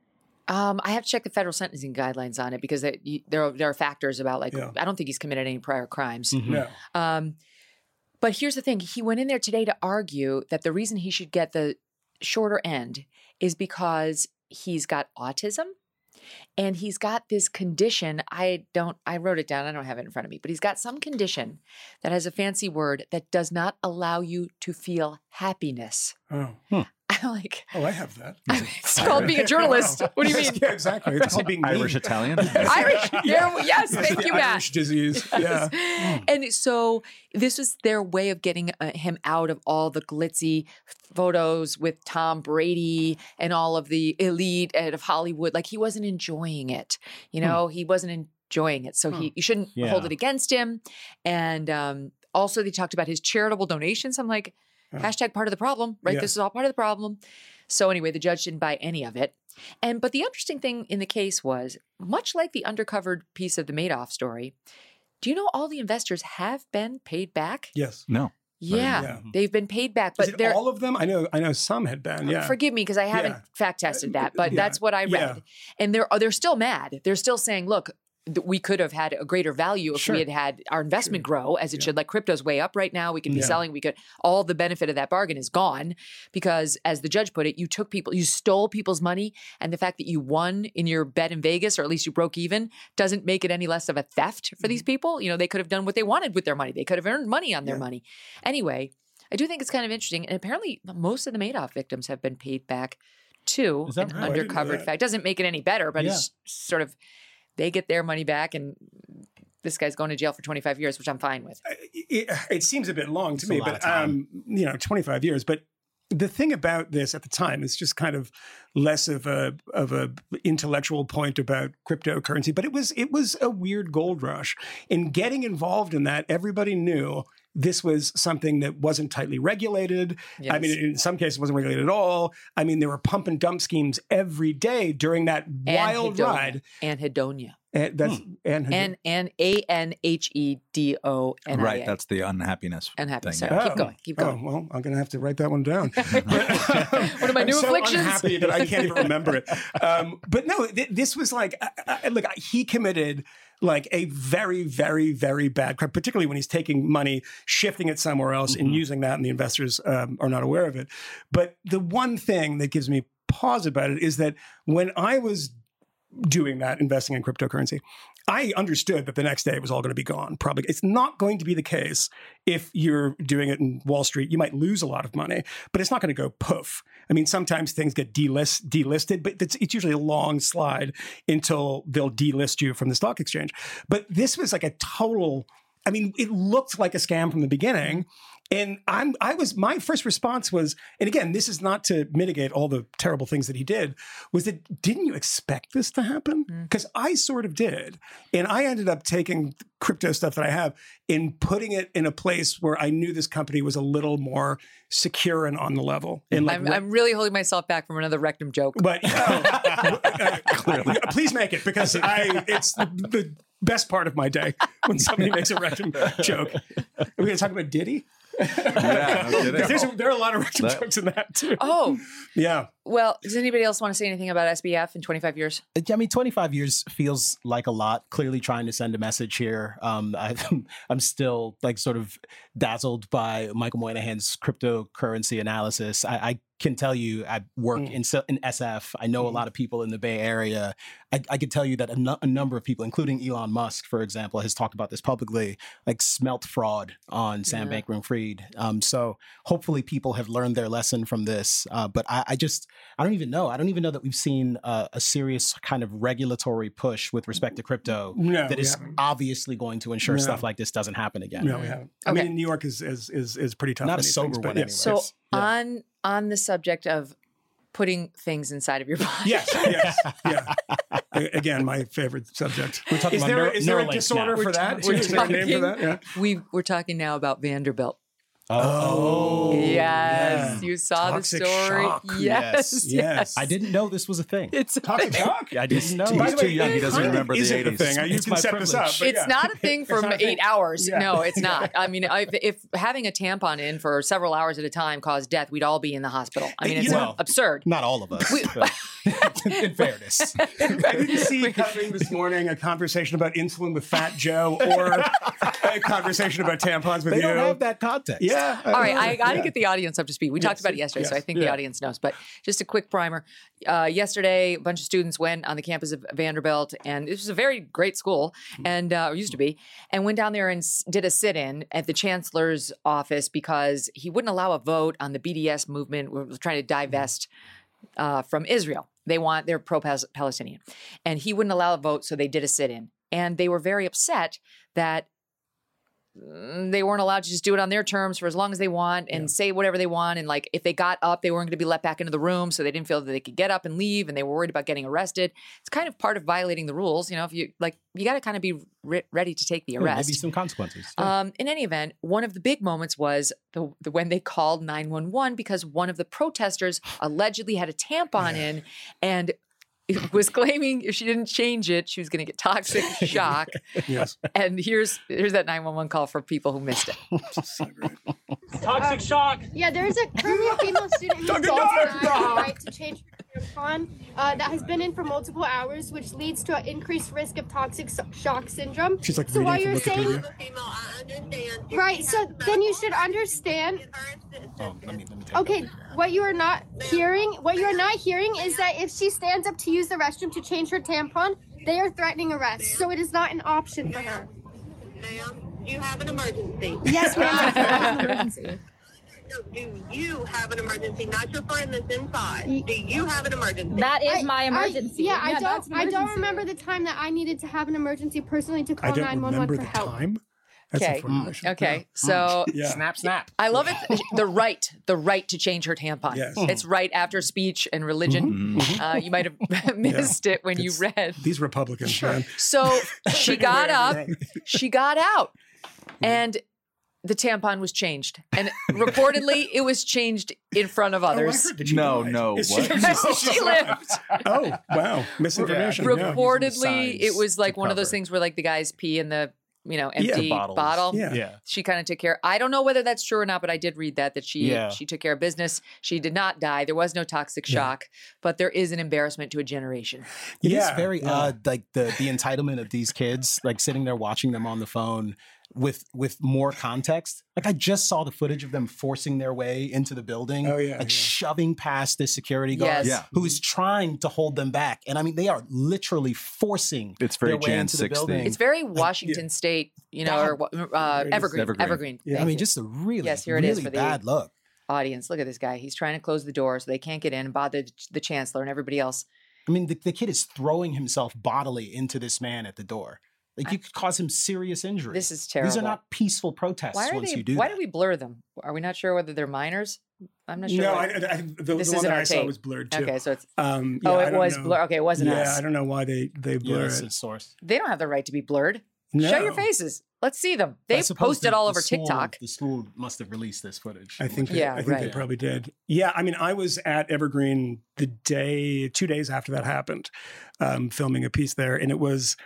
Um, I have to check the federal sentencing guidelines on it because they, you, there are, there are factors about like Yeah. I don't think he's committed any prior crimes. Mhm. No. Um, but here's the thing: he went in there today to argue that the reason he should get the shorter end is because he's got autism and he's got this condition. I don't. I wrote it down. I don't have it in front of me, but he's got some condition that has a fancy word that does not allow you to feel happiness. Oh. I'm like, Oh, I have that. it's called being a journalist. What do you mean? Yeah, exactly. It's called being Irish mean. Italian. Irish. There, yes, It's thank the you, Matt. Irish disease. Yeah. And so this was their way of getting uh, him out of all the glitzy photos with Tom Brady and all of the elite of Hollywood. Like he wasn't enjoying it. You know, he wasn't enjoying it. So he you shouldn't Yeah. hold it against him. And um, also they talked about his charitable donations. I'm like, hashtag part of the problem, right? Yeah. This is all part of the problem. So anyway, the judge didn't buy any of it. And but the interesting thing in the case was, much like the undercovered piece of the Madoff story, do you know all the investors have been paid back? Yes. No. Yeah, Yeah. they've been paid back, Is but it they're all of them? I know. I know some had been. Yeah. forgive me because I haven't Yeah. fact tested that, but Yeah. that's what I read. Yeah. And they're they're still mad. They're still saying, look, th- we could have had a greater value if Sure. we had had our investment grow as it should. Like crypto's way up right now. We could be Yeah. selling. We could all the benefit of that bargain is gone because, as the judge put it, you took people, you stole people's money, and the fact that you won in your bet in Vegas, or at least you broke even, doesn't make it any less of a theft for these people. You know, they could have done what they wanted with their money. They could have earned money on their Yeah. money. Anyway, I do think it's kind of interesting, and apparently most of the Madoff victims have been paid back too. Is that an right? Oh, I didn't know undercovered that. fact doesn't make it any better, but Yeah. it's sort of they get their money back, and this guy's going to jail for twenty-five years, which I'm fine with. It, it seems a bit long to It's a me, lot but of time. um, you know, twenty-five years. But the thing about this at the time is just kind of less of a of a intellectual point about cryptocurrency, but it was it was a weird gold rush. In getting involved in that, everybody knew this was something that wasn't tightly regulated. I mean, Yes. in some cases, it wasn't regulated at all. I mean, there were pump and dump schemes every day during that wild Anhedonia. ride. Anhedonia. And that's and And and A N H E D O N I A. Right. That's the unhappiness. Unhappiness. thing. Sorry. yeah. Keep going. Keep going. Oh, well, I'm going to have to write that one down. One of my I'm new so afflictions. unhappy that I can't even remember it. Um, but no, th- this was like, I, I, look, he committed like a very, very, very bad crime, particularly when he's taking money, shifting it somewhere else, Mm-hmm. and using that, and the investors um, are not aware of it. But the one thing that gives me pause about it is that when I was doing that, investing in cryptocurrency, I understood that the next day it was all going to be gone. Probably it's not going to be the case if you're doing it in Wall Street. You might lose a lot of money, but it's not going to go poof. I mean, sometimes things get delist, delisted, but it's, it's usually a long slide until they'll delist you from the stock exchange. But this was like a total, I mean, it looked like a scam from the beginning. And I'm, I was, my first response was, and again, this is not to mitigate all the terrible things that he did, was that, didn't you expect this to happen? Because I sort of did. And I ended up taking crypto stuff that I have and putting it in a place where I knew this company was a little more secure and on the level. And like, I'm, I'm really holding myself back from another rectum joke. but uh, please make it, because I, it's the, the best part of my day when somebody makes a rectum joke. Are we going to talk about Diddy? Yeah, no kidding. There's a, there are a lot of rectum That- jokes in that too. Oh, Yeah. well, does anybody else want to say anything about S B F in twenty-five years? I mean, twenty-five years feels like a lot. Clearly trying to send a message here. Um, I, I'm still like sort of dazzled by Michael Moynihan's cryptocurrency analysis. I, I can tell you, I work mm. in, in S F. I know mm. a lot of people in the Bay Area. I, I can tell you that a, no, a number of people, including Elon Musk, for example, has talked about this publicly, like smelt fraud on Sam yeah. Bankman-Fried. Um, so hopefully people have learned their lesson from this. Uh, but I, I just, I don't even know. I don't even know that we've seen uh, a serious kind of regulatory push with respect to crypto no, that is haven't. obviously going to ensure no. stuff like this doesn't happen again. No, we haven't. I Okay. mean, New York is is is, is pretty tough. Not on a these sober things, one but anyway. yes. So Yes. Yeah. on on the subject of putting things inside of your body. Yes, yes, yeah. A- Again, my favorite subject. We're talking is about there, neuro- is there a Neuralink disorder now. for that? We're Is there a name for that? talking- Yeah. We we're talking now about Vanderbilt. Oh, yes, yeah. you saw Toxic the story. shock. Yes, Yes, yes, yes. I didn't know this was a thing. It's a Toxic thing. shock? I didn't know. By He's the too way, young. He doesn't kind of remember the isn't a eighties. thing. You It's can my set this up. privilege. but It's yeah. not a thing It's from not a thing. eight hours. Yeah. No, it's not. I mean, I, if having a tampon in for several hours at a time caused death, we'd all be in the hospital. I mean, it's You know- absurd. Not all of us. but in fairness. I didn't see coming this morning a conversation about insulin with Fat Joe or a conversation about tampons with They you. don't have that context. Yeah. All right, I got to yeah. get the audience up to speed. We Yes, talked about it yesterday, so yes, I think the yeah. audience knows. But just a quick primer. Uh, yesterday, a bunch of students went on the campus of Vanderbilt, and it was a very great school, and uh, or used to be, and went down there and s- did a sit-in at the chancellor's office because he wouldn't allow a vote on the B D S movement. We're trying to divest uh, from Israel. They want they're pro-Palestinian, and he wouldn't allow a vote, so they did a sit-in, and they were very upset that they weren't allowed to just do it on their terms for as long as they want and yeah. say whatever they want. And like, if they got up, they weren't going to be let back into the room. So they didn't feel that they could get up and leave. And they were worried about getting arrested. It's kind of part of violating the rules. You know, if you like, you got to kind of be re- ready to take the arrest. Yeah, maybe some consequences. Yeah. Um, in any event, one of the big moments was the, the when they called nine one one because one of the protesters allegedly had a tampon yeah. in and was claiming if she didn't change it, she was going to get toxic shock. Yes. And here's here's that nine one one call for people who missed it. So great. Toxic shock. Yeah, there's a currently a female student who has the right to change her tampon uh, that has been in for multiple hours, which leads to an increased risk of toxic so- shock syndrome. She's like so while you're saying, Wikipedia. right, so then you should understand. Oh, let me, let me take Okay, what you are not hearing, what you are not hearing is that if she stands up to use the restroom to change her tampon, they are threatening arrest. So it is not an option for her. Ma'am, do you have an emergency? Yes, ma'am. I have an emergency. No, do you have an emergency? Not your friend that's inside. Do you have an emergency? That is my emergency. I, yeah, I don't. I don't remember the time that I needed to have an emergency personally to call I don't nine one one remember for the help. time. That's Okay. information. Okay. Yeah. So Yeah. Snap, snap. I love it. The right, the right to change her tampon. Yes. It's right after speech and religion. Mhm. Uh, you might have missed it when It's- you read. These Republicans, man. So she Taking got away up, everything. she got out, and the tampon was changed. And reportedly, it was changed in front of Oh, I others. heard that she No, died. no, Is what? She, She lived. Oh, wow. Misinformation. yeah. Reportedly, it was like to one of those cover. things where like the guys pee in the you know empty bottles. bottle. Yeah. Yeah. She kind of took care. I don't know whether that's true or not, but I did read that that she Yeah. she took care of business. She did not die. There was no toxic Yeah. shock, but there is an embarrassment to a generation. It is Yeah, very yeah. odd, like the the entitlement of these kids, like sitting there watching them on the phone with with more context. Like I just saw the footage of them forcing their way into the building, Oh, yeah, like yeah. shoving past the security guard Yes. Yeah. who is trying to hold them back. And I mean, they are literally forcing It's very their way Jan into the six building. thing. It's very Washington State, you know, or uh, Right, Evergreen. Evergreen. Evergreen. Yeah. I Thank mean, you. just a really, Yes, here it really is for the- bad look. Audience. Look at this guy. He's trying to close the door so they can't get in and bother the chancellor and everybody else. I mean, the, the kid is throwing himself bodily into this man at the door. Like you could cause him serious injury. This is terrible. These are not peaceful protests Why are once they? you do why that. do we blur them? Are we not sure whether they're minors? I'm not sure. No, I, what- I, I, the, the This one isn't that our I saw tape. was blurred too. Okay, so it's Um, oh, yeah, I it don't was know. blurred. Okay, it wasn't yeah, us. I don't know why they they Yeah, blur this it. is source. They don't have the right to be blurred. No. Show your faces. Let's see them. I They suppose posted the- all the over school- TikTok. The school must have released this footage. I think, they, Yeah, I think right. they probably did. Yeah, I mean, I was at Evergreen the day, two days after that happened, um, filming a piece there, and it was,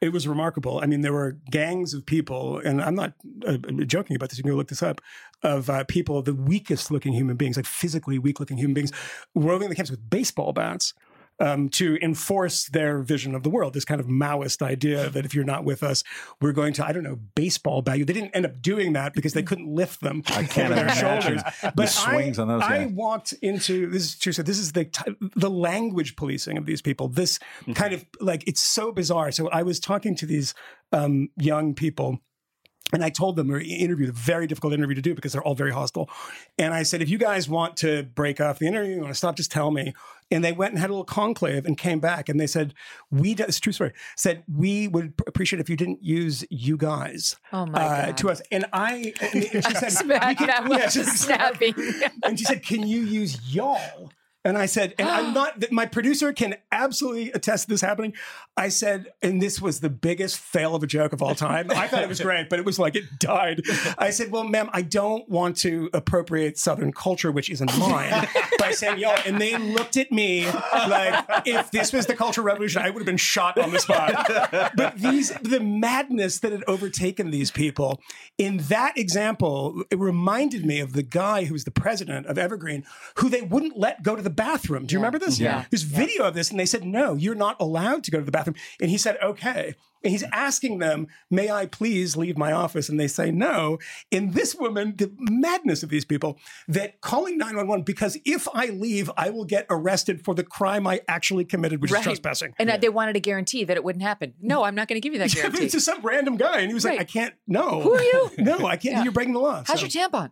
It was remarkable. I mean, there were gangs of people, and I'm not uh, joking about this. You can go look this up, of uh, people, the weakest looking human beings, like physically weak looking human beings, roving the camps with baseball bats. Um, to enforce their vision of the world, this kind of Maoist idea that if you're not with us, we're going to, I don't know, baseball bat you. They didn't end up doing that because they couldn't lift them I can't over their imagine shoulders. the But swings I, on those I guys. walked into, this is true, so this is the t- the language policing of these people. This kind of, like, it's so bizarre. So I was talking to these um, young people, and I told them, we interviewed, a very difficult interview to do because they're all very hostile. And I said, if you guys want to break off the interview, you want to stop, just tell me. And they went and had a little conclave and came back. And they said, we, it's a true story, said, we would appreciate if you didn't use you guys Oh my uh, God. to us. And I, and she said, Smack, we can- that yeah, was she- snapping. and she said, can you use y'all? And I said, and I'm not, my producer can absolutely attest to this happening. I said, and this was the biggest fail of a joke of all time. I thought it was great, but it was like it died. I said, well, ma'am, I don't want to appropriate Southern culture, which isn't mine, by saying y'all. And they looked at me like, if this was the Cultural Revolution, I would have been shot on the spot. But these, the madness that had overtaken these people, in that example, it reminded me of the guy who was the president of Evergreen, who they wouldn't let go to the bathroom. Do you Yeah. remember this? Yeah. There's video of this, and they said, no, you're not allowed to go to the bathroom. And he said, okay. And he's asking them, may I please leave my office? And they say no. And this woman, the madness of these people, that calling nine one one, because if I leave, I will get arrested for the crime I actually committed, which Right. is trespassing. And uh, they wanted a guarantee that it wouldn't happen. No, I'm not going to give you that guarantee. It's just some random guy. And he was Right. like, I can't, no. Who are you? No, I can't. Yeah. You're breaking the law. How's So- your tampon?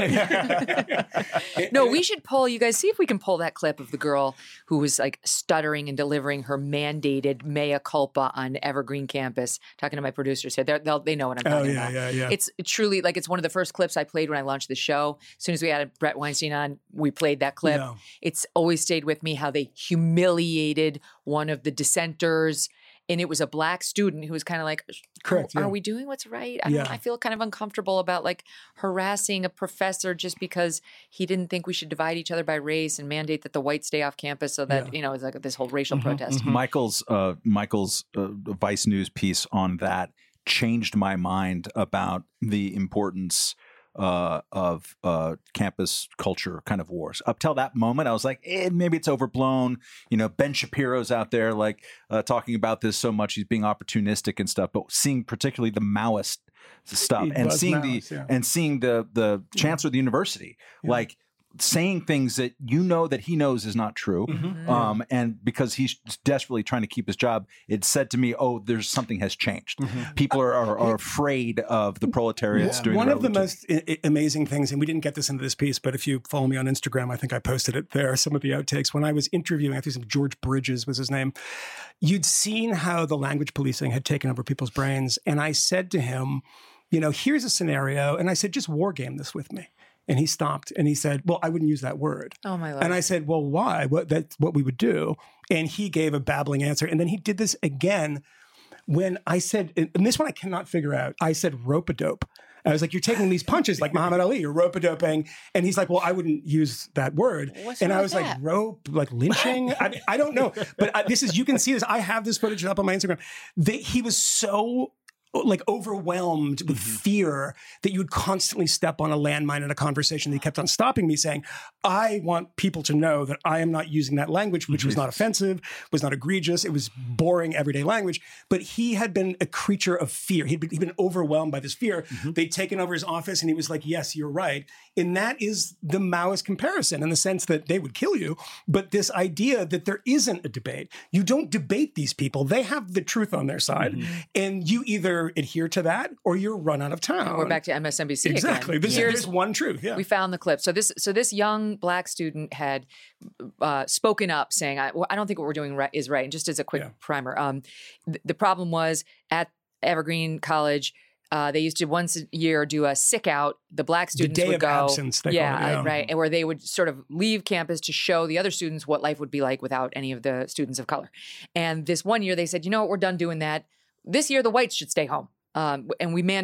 Yeah. No, we should pull, you guys, see if we can pull that clip of the girl who was like stuttering and delivering her mandated mea culpa on Evergreen campus, talking to my producers here. They're, they'll, they know what I'm Oh, talking yeah, about. yeah, yeah. It's truly like, it's one of the first clips I played when I launched the show. As soon as we had Brett Weinstein on, we played that clip. Yeah. It's always stayed with me how they humiliated one of the dissenters. And it was a black student who was kind of like, Correct, are, yeah. are we doing what's right? I, Yeah. don't, I feel kind of uncomfortable about like harassing a professor just because he didn't think we should divide each other by race and mandate that the whites stay off campus so that, you know, it's like this whole racial protest. Michael's uh, Michael's uh, Vice News piece on that changed my mind about the importance uh, of uh, campus culture kind of wars. Up till that moment, I was like, eh, maybe it's overblown. You know, Ben Shapiro's out there like uh, talking about this so much. He's being opportunistic and stuff. But seeing particularly the Maoist stuff He and was seeing Maoist, the yeah. and seeing the the chancellor of the university like saying things that you know that he knows is not true, Mm-hmm. um, and because he's desperately trying to keep his job, it said to me, "Oh, there's something has changed. People are, are, are afraid of the proletariats doing One the of the revolution." most I- I- amazing things, and we didn't get this into this piece, but if you follow me on Instagram, I think I posted it there, some of the outtakes. When I was interviewing, I think some George Bridges was his name, you'd seen how the language policing had taken over people's brains. And I said to him, you know, here's a scenario. And I said, just war game this with me. And he stopped and he said, well, I wouldn't use that word. Oh, my Lord. And I said, well, why? What, that's what we would do. And he gave a babbling answer. And then he did this again when I said, and this one I cannot figure out, I said rope-a-dope. I was like, you're taking these punches like Muhammad Ali, you're rope-a-doping. And he's like, well, I wouldn't use that word. What's and wrong I with was that? like, rope, like lynching? I, I don't know. But uh, this is, you can see this. I have this footage up on my Instagram. They, he was so like overwhelmed with fear that you would constantly step on a landmine in a conversation. He kept on stopping me saying, I want people to know that I am not using that language, which was not offensive, was not egregious. It was boring everyday language. But he had been a creature of fear. He'd been, he'd been overwhelmed by this fear. They'd taken over his office and he was like, yes, you're right. And that is the Maoist comparison in the sense that they would kill you. But this idea that there isn't a debate. You don't debate these people. They have the truth on their side. And you either adhere to that or you're run out of town. We're back to M S N B C Exactly. again. This Here's- is one truth. Yeah. We found the clip. So this, so this young black student had uh, spoken up, saying, "I, well, I don't think what we're doing right is right." And just as a quick primer, um, th- the problem was at Evergreen College. Uh, they used to once a year do a sick out. The black students day would of go, absence, they call yeah, it, yeah. right, and where they would sort of leave campus to show the other students what life would be like without any of the students of color. And this one year, they said, "You know what? We're done doing that. This year, the whites should stay home, um, and we mandate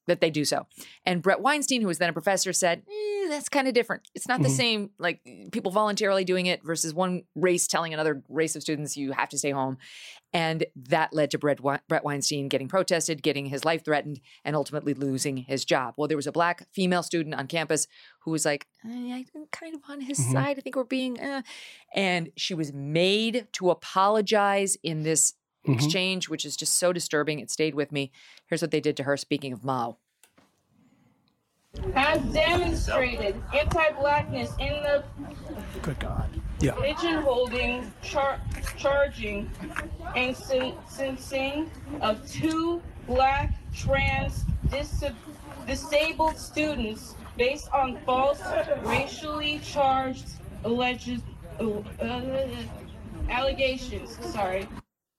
that they do so. And Brett Weinstein, who was then a professor, said, eh, that's kind of different. It's not the Mhm. same, like people voluntarily doing it versus one race telling another race of students, you have to stay home. And that led to Brett, We- Brett Weinstein getting protested, getting his life threatened, and ultimately losing his job. Well, there was a black female student on campus who was like, eh, I'm kind of on his Mhm. side. I think we're being, uh, and she was made to apologize in this Mhm. exchange, which is just so disturbing. It stayed with me. Here's what they did to her, speaking of Mao. Has demonstrated anti-blackness in the Good God. Yeah. pigeonholing, char- charging, and sen- sentencing of two black trans dis- disabled students based on false racially charged alleged uh, uh, allegations. Sorry.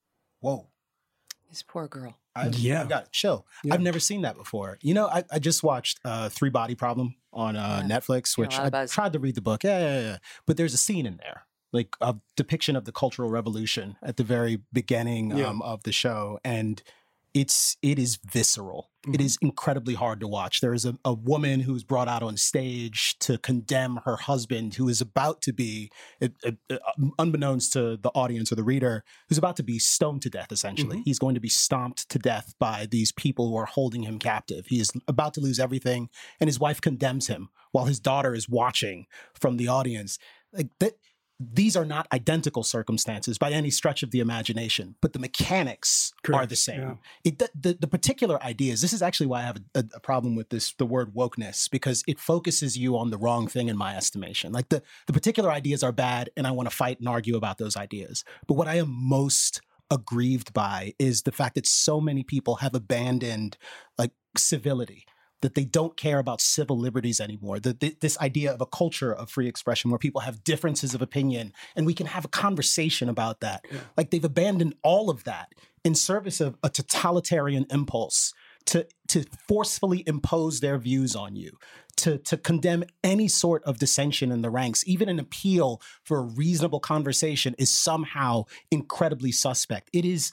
Whoa. This poor girl. I, Yeah. I got it. Chill. Yeah. I've never seen that before. You know, I, I just watched uh, Three Body Problem on uh, Yeah. Netflix, Got a which lot of I buzz. tried to read the book. Yeah, yeah, yeah. But there's a scene in there, like a depiction of the Cultural Revolution at the very beginning Yeah. um, of the show. And it's it is visceral. It is incredibly hard to watch. There is a, a woman who's brought out on stage to condemn her husband, who is about to be, uh, uh, unbeknownst to the audience or the reader, who's about to be stoned to death, essentially. Mhm. He's going to be stomped to death by these people who are holding him captive. He is about to lose everything, and his wife condemns him while his daughter is watching from the audience. Like that. These are not identical circumstances by any stretch of the imagination, but the mechanics are Correct. the same. Yeah. It, the, the, the particular ideas, this is actually why I have a, a problem with this, the word wokeness, because it focuses you on the wrong thing in my estimation. Like the, the particular ideas are bad and I want to fight and argue about those ideas. But what I am most aggrieved by is the fact that so many people have abandoned like civility, that they don't care about civil liberties anymore. That th- this idea of a culture of free expression where people have differences of opinion and we can have a conversation about that. Yeah. Like they've abandoned all of that in service of a totalitarian impulse to to forcefully impose their views on you, to to condemn any sort of dissension in the ranks. Even an appeal for a reasonable conversation is somehow incredibly suspect. It is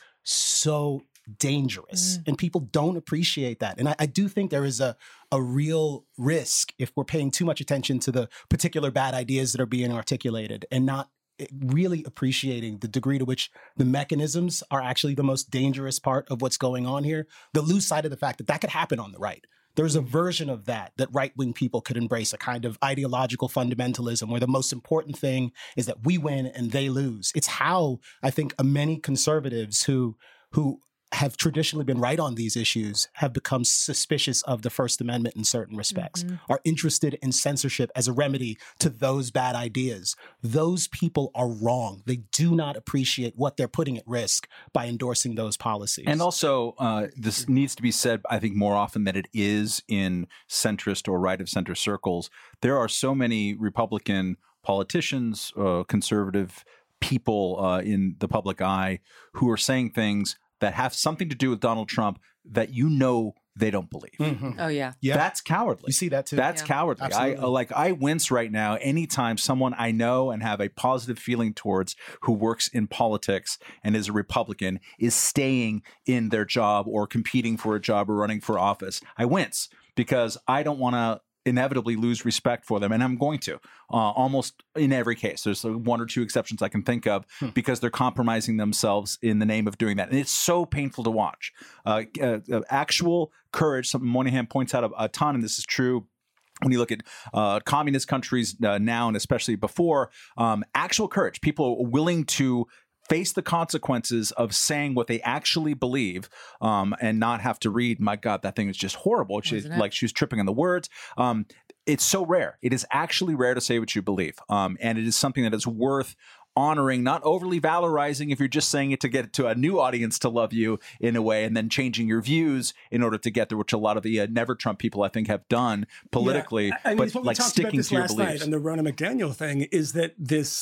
so dangerous and people don't appreciate that. And I, I do think there is a, a real risk if we're paying too much attention to the particular bad ideas that are being articulated and not really appreciating the degree to which the mechanisms are actually the most dangerous part of what's going on here. The lose sight of the fact that that could happen on the right. There's a version of that that right-wing people could embrace, a kind of ideological fundamentalism where the most important thing is that we win and they lose. It's how I think many conservatives who who have traditionally been right on these issues have become suspicious of the First Amendment in certain respects, Mm-hmm. are interested in censorship as a remedy to those bad ideas. Those people are wrong. They do not appreciate what they're putting at risk by endorsing those policies. And also, uh, this needs to be said, I think, more often than it is in centrist or right of center circles. There are so many Republican politicians, uh, conservative people uh, in the public eye who are saying things that have something to do with Donald Trump that you know they don't believe. Mm-hmm. Oh, yeah. Yeah. That's cowardly. You see that too? That's Yeah. cowardly. I Absolutely. like I wince right now anytime someone I know and have a positive feeling towards who works in politics and is a Republican is staying in their job or competing for a job or running for office. I wince because I don't want to inevitably lose respect for them, and I'm going to uh, almost in every case. There's like one or two exceptions I can think of Hmm. because they're compromising themselves in the name of doing that, and it's so painful to watch. Uh, uh, uh, actual courage. Something Moynihan points out a, a ton, and this is true. When you look at uh, communist countries uh, now, and especially before, um, actual courage, people are willing to face the consequences of saying what they actually believe um, and not have to read, my God, that thing is just horrible. She's Wasn't it? like she was tripping on the words. Um, it's so rare. It is actually rare to say what you believe. Um, and it is something that is worth honoring, not overly valorizing if you're just saying it to get to a new audience to love you in a way, and then changing your views in order to get there, which a lot of the uh, never Trump people I think have done politically, Yeah. I mean, but it's what we like talked sticking about this to your last beliefs. night on the Ronna McDaniel thing is that this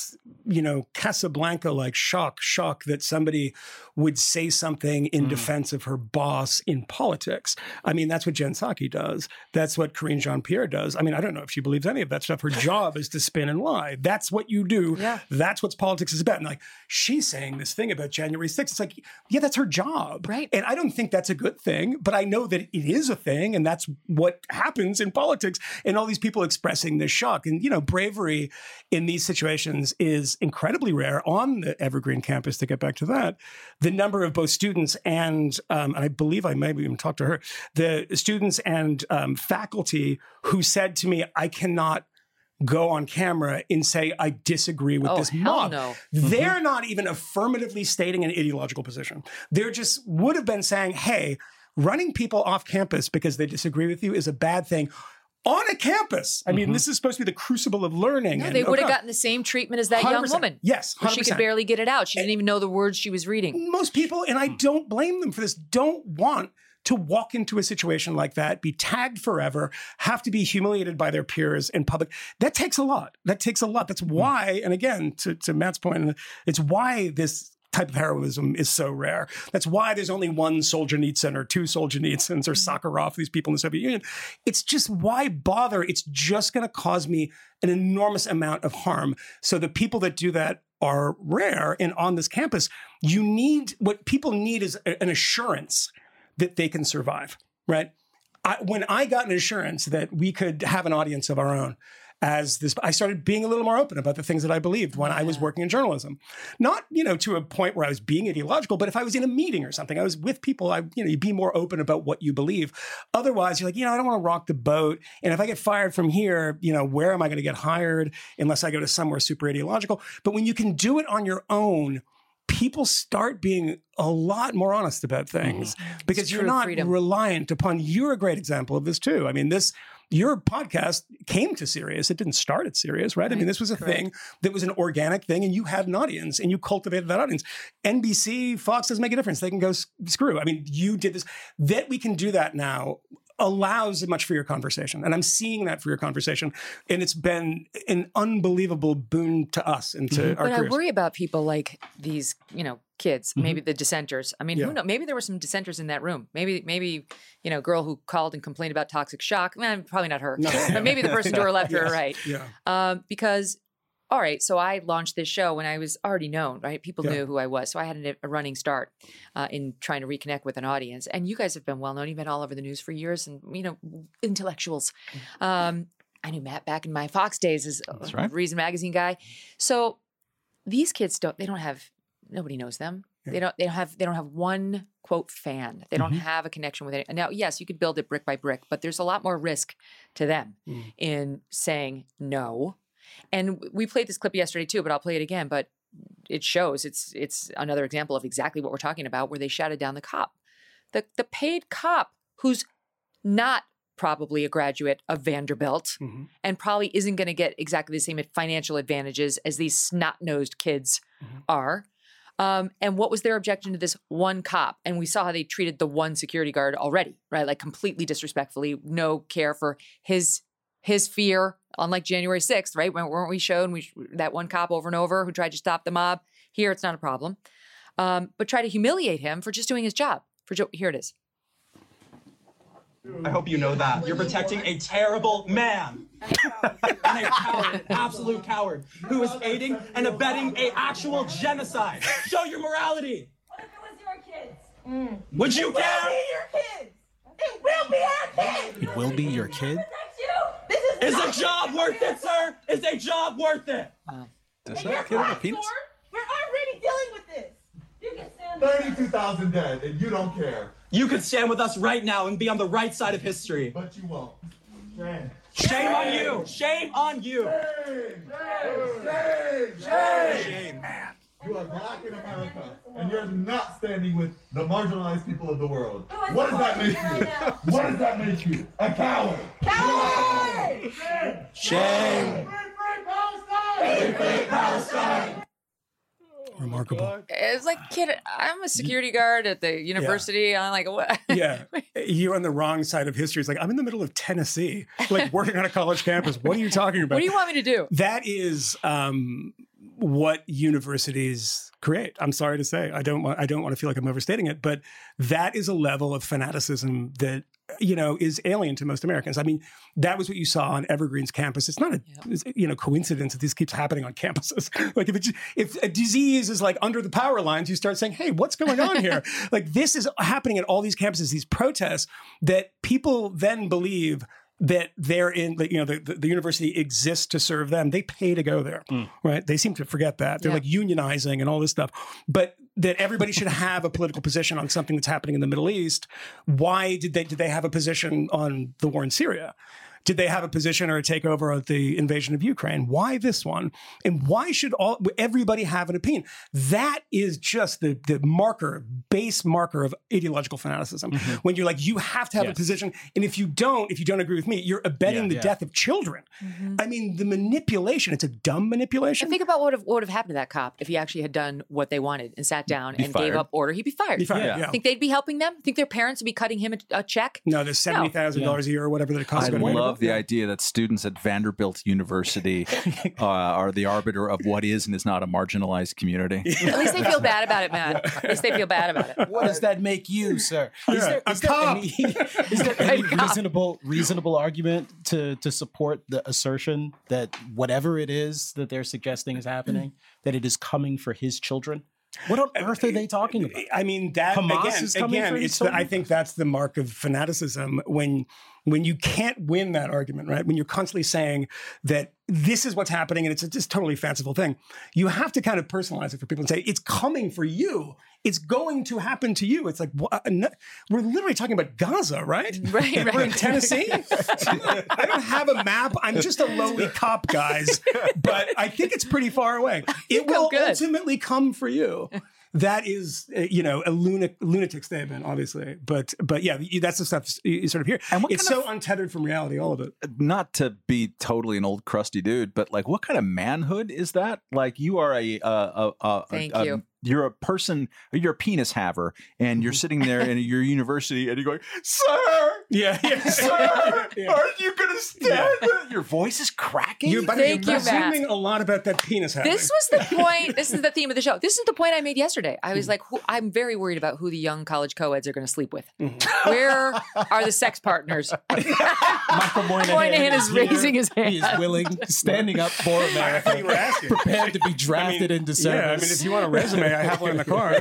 you know, Casablanca-like shock, shock that somebody would say something in mm. defense of her boss in politics. I mean, that's what Jen Psaki does. That's what Karine Jean-Pierre does. I mean, I don't know if she believes any of that stuff. Her job is to spin and lie. That's what you do. Yeah. That's what politics is about. And like, she's saying this thing about January sixth. It's like, yeah, that's her job. Right. And I don't think that's a good thing, but I know that it is a thing. And that's what happens in politics. And all these people expressing this shock. And, you know, bravery in these situations is incredibly rare on the Evergreen campus, to get back to that. The number of both students and, um, and I believe I maybe even talked to her, the students and um, faculty who said to me, I cannot go on camera and say, I disagree with oh, this hell mob. No. They're Mm-hmm. not even affirmatively stating an ideological position. They're just would have been saying, hey, running people off campus because they disagree with you is a bad thing. On a campus. I mean, mm-hmm. this is supposed to be the crucible of learning. No, and, they would have okay. gotten the same treatment as that one hundred young percent. woman. Yes, one hundred percent. She could barely get it out. She didn't even know the words she was reading. Most people, and I don't blame them for this, don't want to walk into a situation like that, be tagged forever, have to be humiliated by their peers in public. That takes a lot. That takes a lot. That's why, and again, to, to Matt's point, it's why this type of heroism is so rare. That's why there's only one Solzhenitsyn or two Solzhenitsyns or Sakharov, these people in the Soviet Union. It's just, why bother? It's just going to cause me an enormous amount of harm. So the people that do that are rare. And on this campus, you need, what people need is a, an assurance that they can survive, right? I, when I got an assurance that we could have an audience of our own, as this, I started being a little more open about the things that I believed when yeah. I was working in journalism. Not, you know, to a point where I was being ideological, but if I was in a meeting or something, I was with people, I, you know, you be more open about what you believe. Otherwise, you're like, you know, I don't want to rock the boat. And if I get fired from here, you know, where am I going to get hired unless I go to somewhere super ideological? But when you can do it on your own, people start being a lot more honest about things mm-hmm. because you're not freedom. reliant upon, you're a great example of this too. I mean, this, your podcast came to Sirius. It didn't start at Sirius, right? right. I mean, this was a Correct. thing that was an organic thing, and you had an audience and you cultivated that audience. N B C, Fox doesn't make a difference. They can go screw. I mean, you did this. That we can do that now allows a much freer conversation. And I'm seeing that freer conversation. And it's been an unbelievable boon to us and to mm-hmm. our But careers. I worry about people like these, you know, kids, mm-hmm. maybe the dissenters. I mean, Yeah. who knows? Maybe there were some dissenters in that room. Maybe, maybe, you know, girl who called and complained about toxic shock. Eh, probably not her. No. But maybe the person to her left or Yes. her right. Yeah. Um, because, all right, so I launched this show when I was already known, right? People Yeah. knew who I was. So I had a, a running start uh, in trying to reconnect with an audience. And you guys have been well known. You've been all over the news for years and, you know, intellectuals. Um, I knew Matt back in my Fox days as a right. Reason Magazine guy. So these kids don't, they don't have, nobody knows them. Yeah. They don't, they don't have, they don't have one quote fan. They don't Mhm. have a connection with it. Now, yes, you could build it brick by brick, but there's a lot more risk to them Mm. in saying no. And we played this clip yesterday too, but I'll play it again. But it shows it's it's another example of exactly what we're talking about, where they shouted down the cop, the the paid cop who's not probably a graduate of Vanderbilt Mhm. and probably isn't going to get exactly the same financial advantages as these snot-nosed kids Mm-hmm. are. Um, and what was their objection to this one cop? And we saw how they treated the one security guard already, right? Like completely disrespectfully, no care for his his fear. Unlike January sixth, right? When weren't we shown we, that one cop over and over who tried to stop the mob? Here, it's not a problem. Um, but try to humiliate him for just doing his job. For jo- Here it is. I hope you know that. You're protecting a terrible man. and a coward, an absolute coward, who is aiding and abetting a actual genocide. Show your morality. What if it was your kids? Mm. Would you it care? Will be your kids. It will be our kids. It will be your kid? This is, Is a job worth it, sir? Is a job worth it? Wow. Does And that you're kid have a fine, penis? Sword. We're already dealing with this. You can stand thirty-two thousand dead, and you don't care. You could stand with us right now and be on the right side of history. But you won't. Shame. Shame on you. Shame on you. Shame. Shame. Shame. Shame, man. You are black in America, and you're not standing with the marginalized people of the world. What does that make you? What does that make you? A coward. Coward! Shame. Free free Palestine! Remarkable. It's like, kid, I'm a security guard at the university. I'm like, what? Yeah. You're on the wrong side of history. It's like, I'm in the middle of Tennessee, like working on a college campus. What are you talking about? What do you want me to do? That is, um, what universities create. I'm sorry to say, I don't want, I don't want to feel like I'm overstating it, but that is a level of fanaticism that, you know, is alien to most Americans. I mean, that was what you saw on Evergreen's campus. It's not a, it's, you know, coincidence that this keeps happening on campuses. Like if it's, if a disease is like under the power lines, you start saying, hey, what's going on here? Like this is happening at all these campuses, these protests that people then believe that they're in, you know, the, the, the university exists to serve them. They pay to go there, mm. right? They seem to forget that. They're yeah. like unionizing and all this stuff. But that everybody should have a political position on something that's happening in the Middle East. Why did they, did they have a position on the war in Syria? Did they have a position or a takeover of the invasion of Ukraine? Why this one? And why should all everybody have an opinion? That is just the, the marker, base marker of ideological fanaticism. Mm-hmm. When you're like, you have to have yes. a position. And if you don't, if you don't agree with me, you're abetting yeah, the yeah. death of children. Mm-hmm. I mean, the manipulation, it's a dumb manipulation. And think about what would, have, what would have happened to that cop if he actually had done what they wanted and sat down be and fired. gave up order. He'd be fired. Be fired yeah. Yeah. Think they'd be helping them? Think their parents would be cutting him a, a check? No, there's seventy thousand dollars no. a year or whatever that it costs. I love the idea that students at Vanderbilt University uh, are the arbiter of what is and is not a marginalized community. At least they feel bad about it, man. At least they feel bad about it. What does that make you, sir? Is yeah, there, is there any, is there any reasonable reasonable argument to to support the assertion that whatever it is that they're suggesting is happening, that it is coming for his children? What on earth are they talking about? I mean, that Hamas again, is coming again for it's the, I think that's the mark of fanaticism when when you can't win that argument, right? When you're constantly saying that this is what's happening and it's a just totally fanciful thing, you have to kind of personalize it for people and say, it's coming for you. It's going to happen to you. It's like, what? We're literally talking about Gaza, right? Right, right. We're in Tennessee. I don't have a map. I'm just a lowly cop, guys. But I think it's pretty far away. It will good. ultimately come for you. That is, uh, you know, a lunatic, lunatic statement, obviously. But, but yeah, that's the stuff you sort of hear. And what it's so of, untethered from reality, all of it. Not to be totally an old crusty dude, but like, what kind of manhood is that? Like, you are a, a, a, a Thank a, you. A, you're a person, you're a penis haver, and you're sitting there in your university and you're going, sir, yeah, yeah. sir, yeah. aren't you going to stand Yeah. it? Your voice is cracking. You're, but Thank you're you, Matt. assuming a lot about that penis having. This was the point. This is the theme of the show. This is the point I made yesterday. I was like, who, I'm very worried about who the young college co-eds are going to sleep with. Mm-hmm. Where are the sex partners? Michael Moynihan, Moynihan is here. raising his hand. He is willing, standing up for America, you were asking. prepared to be drafted I mean, into service. Yeah, I mean, if you want a resume, I have one in the car.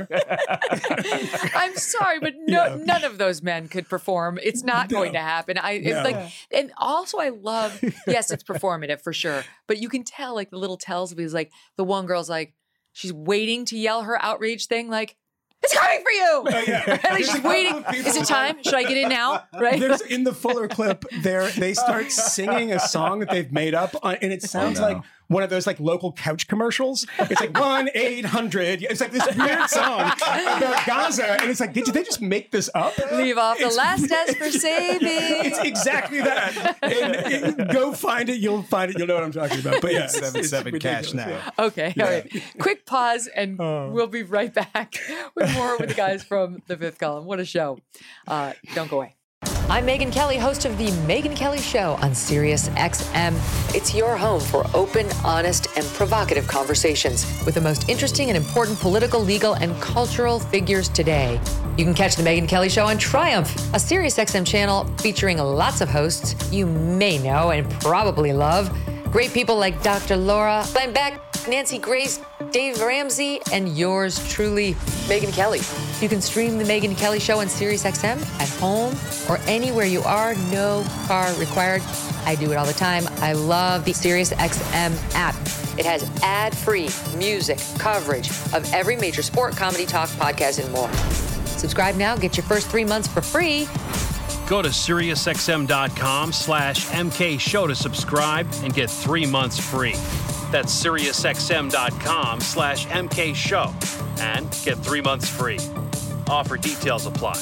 I'm sorry, but no, Yeah. none of those men could perform. It's not No. going to happen. I it's No. like, and also I love. Yes, it's performative for sure, but you can tell like the little tells of he's like the one girl's like she's waiting to yell her outrage thing like. It's coming for you. Oh, yeah. Like she's waiting. Is it time? Should I get in now? Right. There's in the Fuller clip there. They start singing a song that they've made up, on, and it sounds Oh, no. like one of those like local couch commercials. It's like one eight hundred. It's like this weird song about Gaza, and it's like, did they just make this up? Leave off the It's- last test for saving. It's exactly that. And, and go find it. You'll find it. You'll know what I'm talking about. But yeah, seven it's seven cash ridiculous, now. yeah. Okay, all right. Quick pause, and we'll be right back with more with the guys from the Fifth Column. What a show! Uh, don't go away. I'm Megyn Kelly, host of the Megyn Kelly Show on Sirius X M. It's your home for open, honest, and provocative conversations with the most interesting and important political, legal, and cultural figures today. You can catch the Megyn Kelly Show on Triumph, a Sirius X M channel featuring lots of hosts you may know and probably love. Great people like Doctor Laura, Glenn Beck, Nancy Grace, Dave Ramsey, and yours truly, Megyn Kelly. You can stream the Megyn Kelly Show on Sirius X M at home or anywhere you are. No car required. I do it all the time. I love the Sirius X M app. It has ad-free music coverage of every major sport, comedy, talk, podcast, and more. Subscribe now. Get your first three months for free. Go to SiriusXM.com slash MK Show to subscribe and get three months free. That's SiriusXM.com slash MK Show and get three months free. Offer details apply.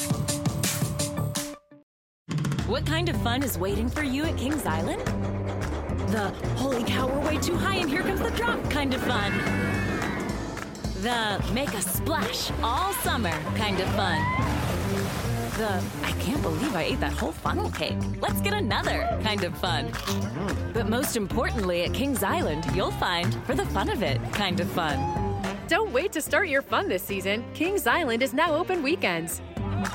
What kind of fun is waiting for you at Kings Island? The holy cow, we're way too high and here comes the drop kind of fun. The make a splash all summer kind of fun. The I can't believe I ate that whole funnel cake. Let's get another kind of fun. But most importantly, at Kings Island, you'll find for the fun of it kind of fun. Don't wait to start your fun this season. Kings Island is now open weekends.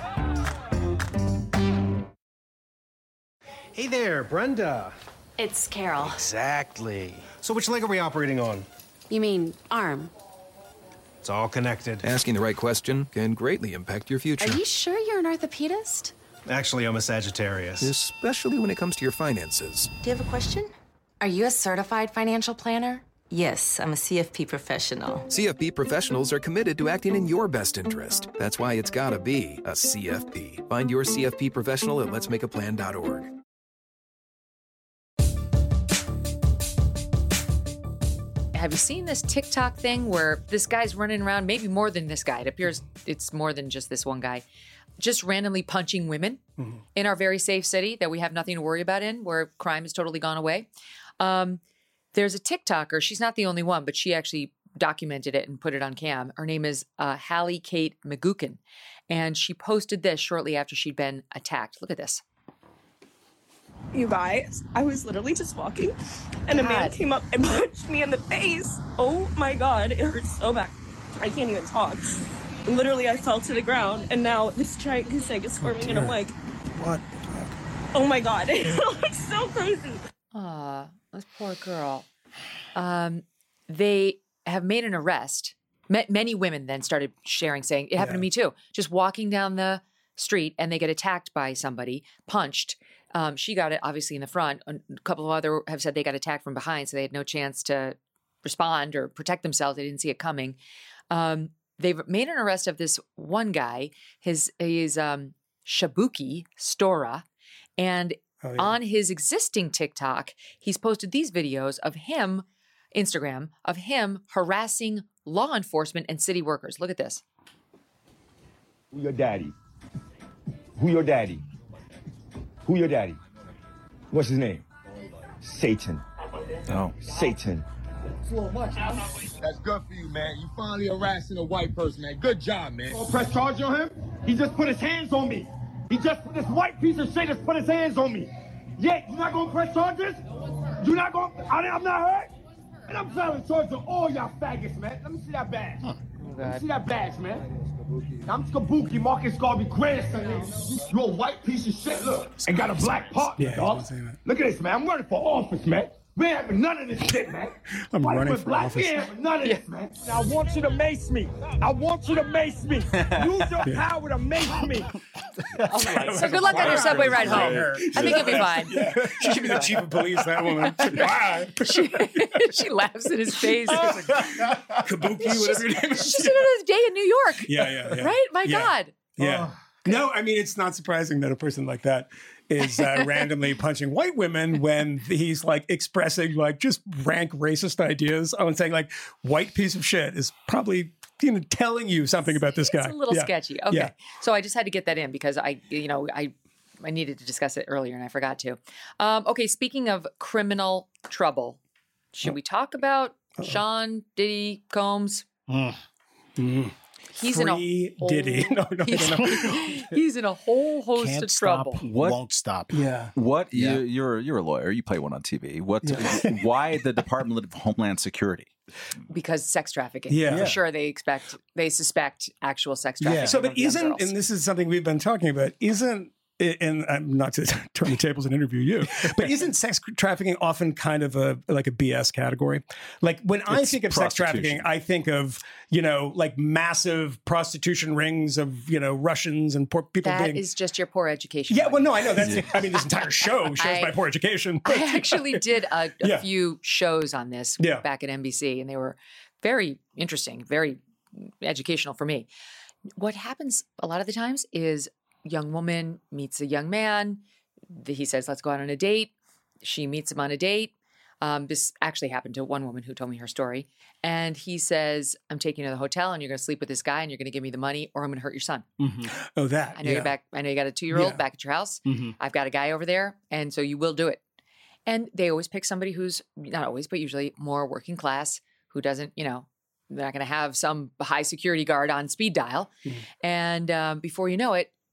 Hey there, Brenda. It's Carol. Exactly. So which leg are we operating on? You mean arm? It's all connected. Asking the right question can greatly impact your future. Are you sure you're an orthopedist? Actually, I'm a Sagittarius. Especially when it comes to your finances. Do you have a question? Are you a certified financial planner? Yes, I'm a C F P professional. C F P professionals are committed to acting in your best interest. That's why it's gotta be a C F P. Find your C F P professional at lets make a plan dot org. Have you seen this TikTok thing where this guy's running around, maybe more than this guy, it appears it's more than just this one guy, just randomly punching women mm-hmm. in our very safe city that we have nothing to worry about in, where crime has totally gone away. Um, there's a TikToker, she's not the only one, but she actually documented it and put it on cam. Her name is uh, Hallie Kate McGuckin, and she posted this shortly after she'd been attacked. Look at this. You guys, I was literally just walking and a God. man came up and punched me in the face. Oh my God, it hurts so bad. I can't even talk. Literally, I fell to the ground and now this giant goose egg is squirming and I'm like, what? Oh my God, it looks so crazy. Aw, this poor girl. Um, they have made an arrest. Ma- many women then started sharing, saying, it happened yeah. to me too. Just walking down the street and they get attacked by somebody, punched. Um, she got it obviously in the front. A couple of other have said they got attacked from behind, so they had no chance to respond or protect themselves. They didn't see it coming. Um, they've made an arrest of this one guy. His is um, Shabuki Stora, and oh, yeah. on his existing TikTok, he's posted these videos of him, Instagram, of him harassing law enforcement and city workers. Look at this. Who your daddy? Who your daddy? Who your daddy? What's his name? Satan. Oh. Satan. It's a little much, huh? That's good for you, man. You finally harassing a white person, man. Good job, man. Oh, press charge on him? He just put his hands on me. He just, this white piece of shit just put his hands on me. Yeah, you're not gonna press charges? You're not gonna, I, I'm not hurt? And I'm filing charges on all y'all faggots, man. Let me see that badge. Huh. Let me see that badge, man. I'm Skabuki, Marcus Garvey grandson. You a white piece of shit, look. And got a black partner, yeah, dog. Look at this, man. I'm running for office, man. We ain't having none of this shit, man. I'm white running with for black, office. We ain't having none of this, man. Now, I want you to mace me. I want you to mace me. Use your Yeah. power to mace me. Oh my. So good luck on your subway ride home. I think you'll be fine. Yeah. She should be the chief of police, that woman. Why? she, she laughs in his face. Kabuki, whatever your name is. She's another day in New York. Yeah, yeah, yeah. Right? My Yeah. God. Yeah. No, I mean, it's not surprising that a person like that is uh, randomly punching white women when he's like expressing like just rank racist ideas. Oh, and saying like white piece of shit is probably, you know, telling you something about this guy. It's a little Yeah. sketchy. Okay. Yeah. So I just had to get that in because I, you know, I I needed to discuss it earlier and I forgot to. Um, okay, speaking of criminal trouble, should we talk about Sean Diddy Combs? Mm. Mm. He's Free in a whole, Diddy. No, no, he's, no, no. he's in a whole host Can't of stop, trouble. What- won't stop. Yeah. What Yeah. you, you're you're a lawyer. You play one on T V. What? Yeah. Why the Department of Homeland Security? Because sex trafficking. Yeah. For Yeah. sure they expect, they suspect actual sex trafficking. So, but of young isn't, girls. and this is something we've been talking about, isn't, and I'm not to turn the tables and interview you, but isn't sex trafficking often kind of a like a B S category? Like when I It's think of sex prostitution. trafficking, I think of, you know, like massive prostitution rings of, you know, Russians and poor people That being. is just your poor education. Yeah, well, no, I know. That's, I mean, this entire show shows I- my poor education. I actually did a, a Yeah. few shows on this Yeah. back at N B C, and they were very interesting, very educational for me. What happens a lot of the times is young woman meets a young man. He says, let's go out on a date. She meets him on a date. Um, this actually happened to one woman who told me her story. And he says, I'm taking you to the hotel and you're going to sleep with this guy and you're going to give me the money or I'm going to hurt your son. Mm-hmm. Oh, that. I know yeah. you're back. I know you got a two-year-old Yeah. back at your house. Mm-hmm. I've got a guy over there. And so you will do it. And they always pick somebody who's not always, but usually more working class, who doesn't, you know, they're not going to have some high security guard on speed dial. Mm-hmm. And um, before you know it,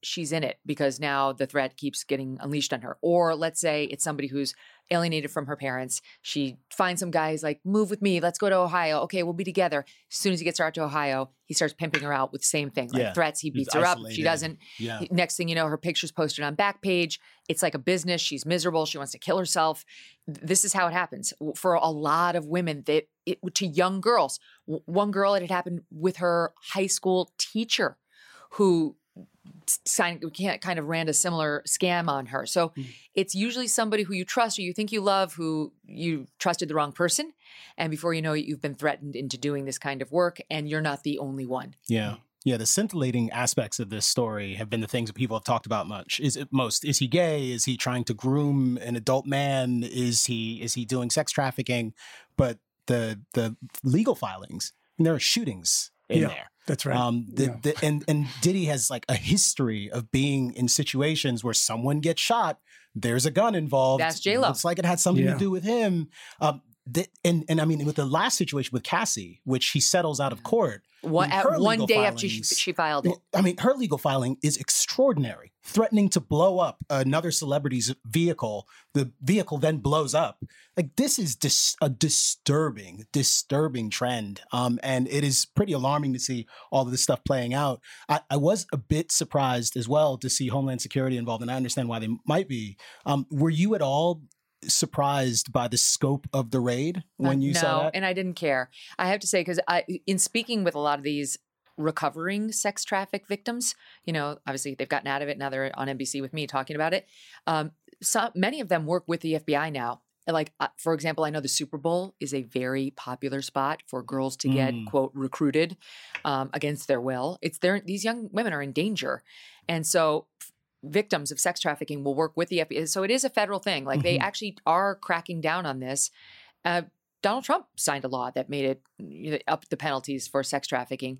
she's in it because now the threat keeps getting unleashed on her. Or let's say it's somebody who's alienated from her parents. She finds some guy who's like, move with me. Let's go to Ohio. Okay, we'll be together. As soon as he gets her out to Ohio, he starts pimping her out with the same thing. Like Yeah. threats. He He's beats her up. isolated. She doesn't. Yeah. Next thing you know, her picture's posted on Backpage. It's like a business. She's miserable. She wants to kill herself. This is how it happens for a lot of women that it, to young girls. W- One girl, it had happened with her high school teacher who signed, can't kind of ran a similar scam on her. So Mm. it's usually somebody who you trust or you think you love, who you trusted the wrong person. And before you know it, you've been threatened into doing this kind of work, and you're not the only one. Yeah. Yeah, the scintillating aspects of this story have been the things that people have talked about much. Is it most? Is he gay? Is he trying to groom an adult man? Is he is he doing sex trafficking? But the the legal filings, and there are shootings in Yeah, there. that's right. Um, the, Yeah. the, and and Diddy has like a history of being in situations where someone gets shot. There's a gun involved. That's J-Lo. Looks like it had something Yeah. to do with him. Um, th- and and I mean, with the last situation with Cassie, which he settles out of court. One, her at one legal day after she, filings- she filed it. I mean, her legal filing is extraordinary, threatening to blow up another celebrity's vehicle. The vehicle then blows up. Like, this is dis- a disturbing, disturbing trend. Um, and it is pretty alarming to see all of this stuff playing out. I, I was a bit surprised as well to see Homeland Security involved, and I understand why they might be. Um, were you at all surprised by the scope of the raid when you no, saw that? and I didn't care. I have to say, because I, in speaking with a lot of these recovering sex traffic victims, you know, obviously they've gotten out of it. Now they're on N B C with me talking about it. Um, so many of them work with the F B I now. Like, uh, for example, I know the Super Bowl is a very popular spot for girls to get, Mm. quote, recruited um, against their will. It's their, these young women are in danger. And so victims of sex trafficking will work with the F B I. So it is a federal thing. Like, they Mhm. actually are cracking down on this. Uh, Donald Trump signed a law that made it, you know, up the penalties for sex trafficking.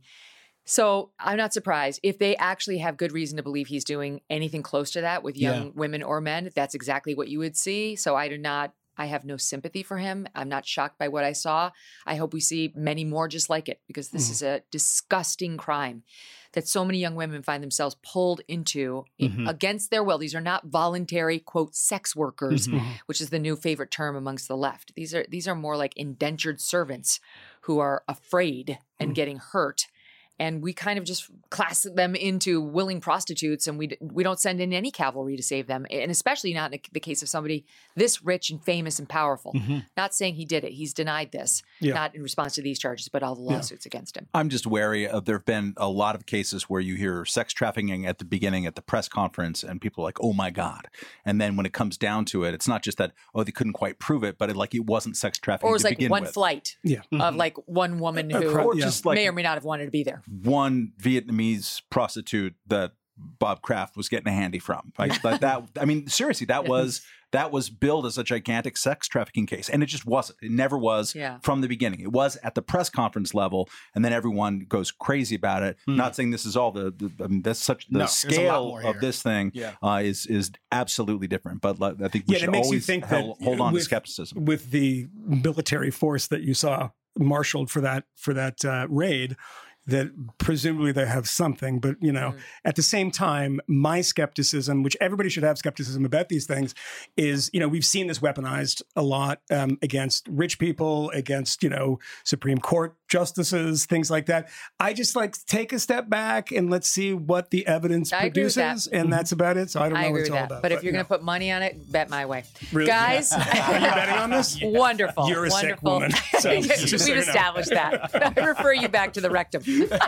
So I'm not surprised if they actually have good reason to believe he's doing anything close to that with young Yeah. women or men. That's exactly what you would see. So I do not, I have no sympathy for him. I'm not shocked by what I saw. I hope we see many more just like it, because this Mhm. is a disgusting crime that so many young women find themselves pulled into i- Mhm. against their will. These are not voluntary, quote, sex workers, Mhm. which is the new favorite term amongst the left. These are these are more like indentured servants who are afraid and getting hurt. And we kind of just class them into willing prostitutes, and we d- we don't send in any cavalry to save them, and especially not in the case of somebody this rich and famous and powerful. Mhm. Not saying he did it; he's denied this, Yeah. not in response to these charges, but all the Yeah. lawsuits against him. I'm just wary of, there have been a lot of cases where you hear sex trafficking at the beginning at the press conference and people are like, oh my God. And then when it comes down to it, it's not just that, oh, they couldn't quite prove it, but it, like it wasn't sex trafficking Or it was to like begin one with. flight Yeah. of like one woman Uh, who or just like- may or may not have wanted to be there. One Vietnamese prostitute that Bob Kraft was getting a handy from. Like, like that. I mean, seriously, that was that was billed as a gigantic sex trafficking case, and it just wasn't. It never was Yeah. from the beginning. It was at the press conference level, and then everyone goes crazy about it. Not saying this is all the. the I mean, that's such the No, there's a lot scale more of here. this thing Yeah. uh, is is absolutely different. But like, I think we Yeah, should and it makes you always think hel- that hold on with, to skepticism. with the military force that you saw marshaled for that for that uh, raid, that presumably they have something. But, you know, at the same time, my skepticism, which everybody should have skepticism about these things, is, you know, we've seen this weaponized a lot um, against rich people, against, you know, Supreme Court justices, things like that. I just like take a step back and let's see what the evidence I agree with produces. that. And that's about it. So I don't know I what agree it's with all that. about. But if you're you going to put money on it, bet my way. Really? Guys, Are you betting on this? Wonderful. You're a sick wonderful. woman, so just We've so you know. established that. I refer you back to the rectum. You got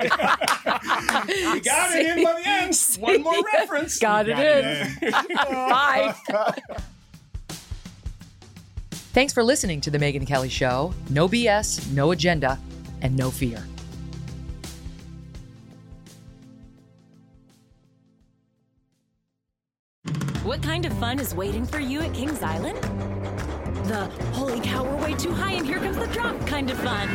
it in by the end. One more reference. Got it in. Bye. Thanks for listening to The Megyn Kelly Show. No B S, no agenda, and no fear. What kind of fun is waiting for you at Kings Island? The holy cow, we're way too high and here comes the drop kind of fun.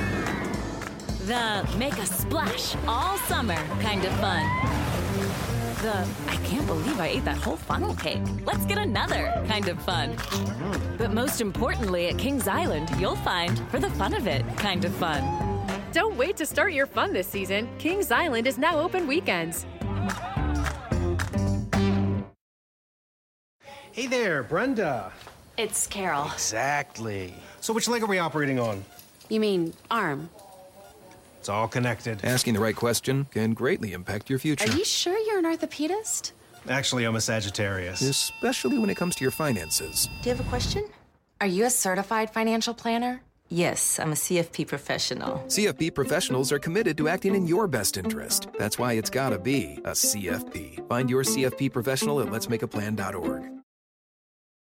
The make a splash all summer kind of fun. The I can't believe I ate that whole funnel cake. Let's get another kind of fun. But most importantly, at Kings Island, you'll find for the fun of it kind of fun. Don't wait to start your fun this season. Kings Island is now open weekends. Hey there, Brenda. It's Carol. Exactly. So which leg are we operating on? You mean arm? It's all connected. Asking the right question can greatly impact your future. Are you sure you're an orthopedist? Actually, I'm a Sagittarius. Especially when it comes to your finances. Do you have a question? Are you a certified financial planner? Yes, I'm a C F P professional. C F P professionals are committed to acting in your best interest. That's why it's gotta be a C F P. Find your C F P professional at lets make a plan dot org.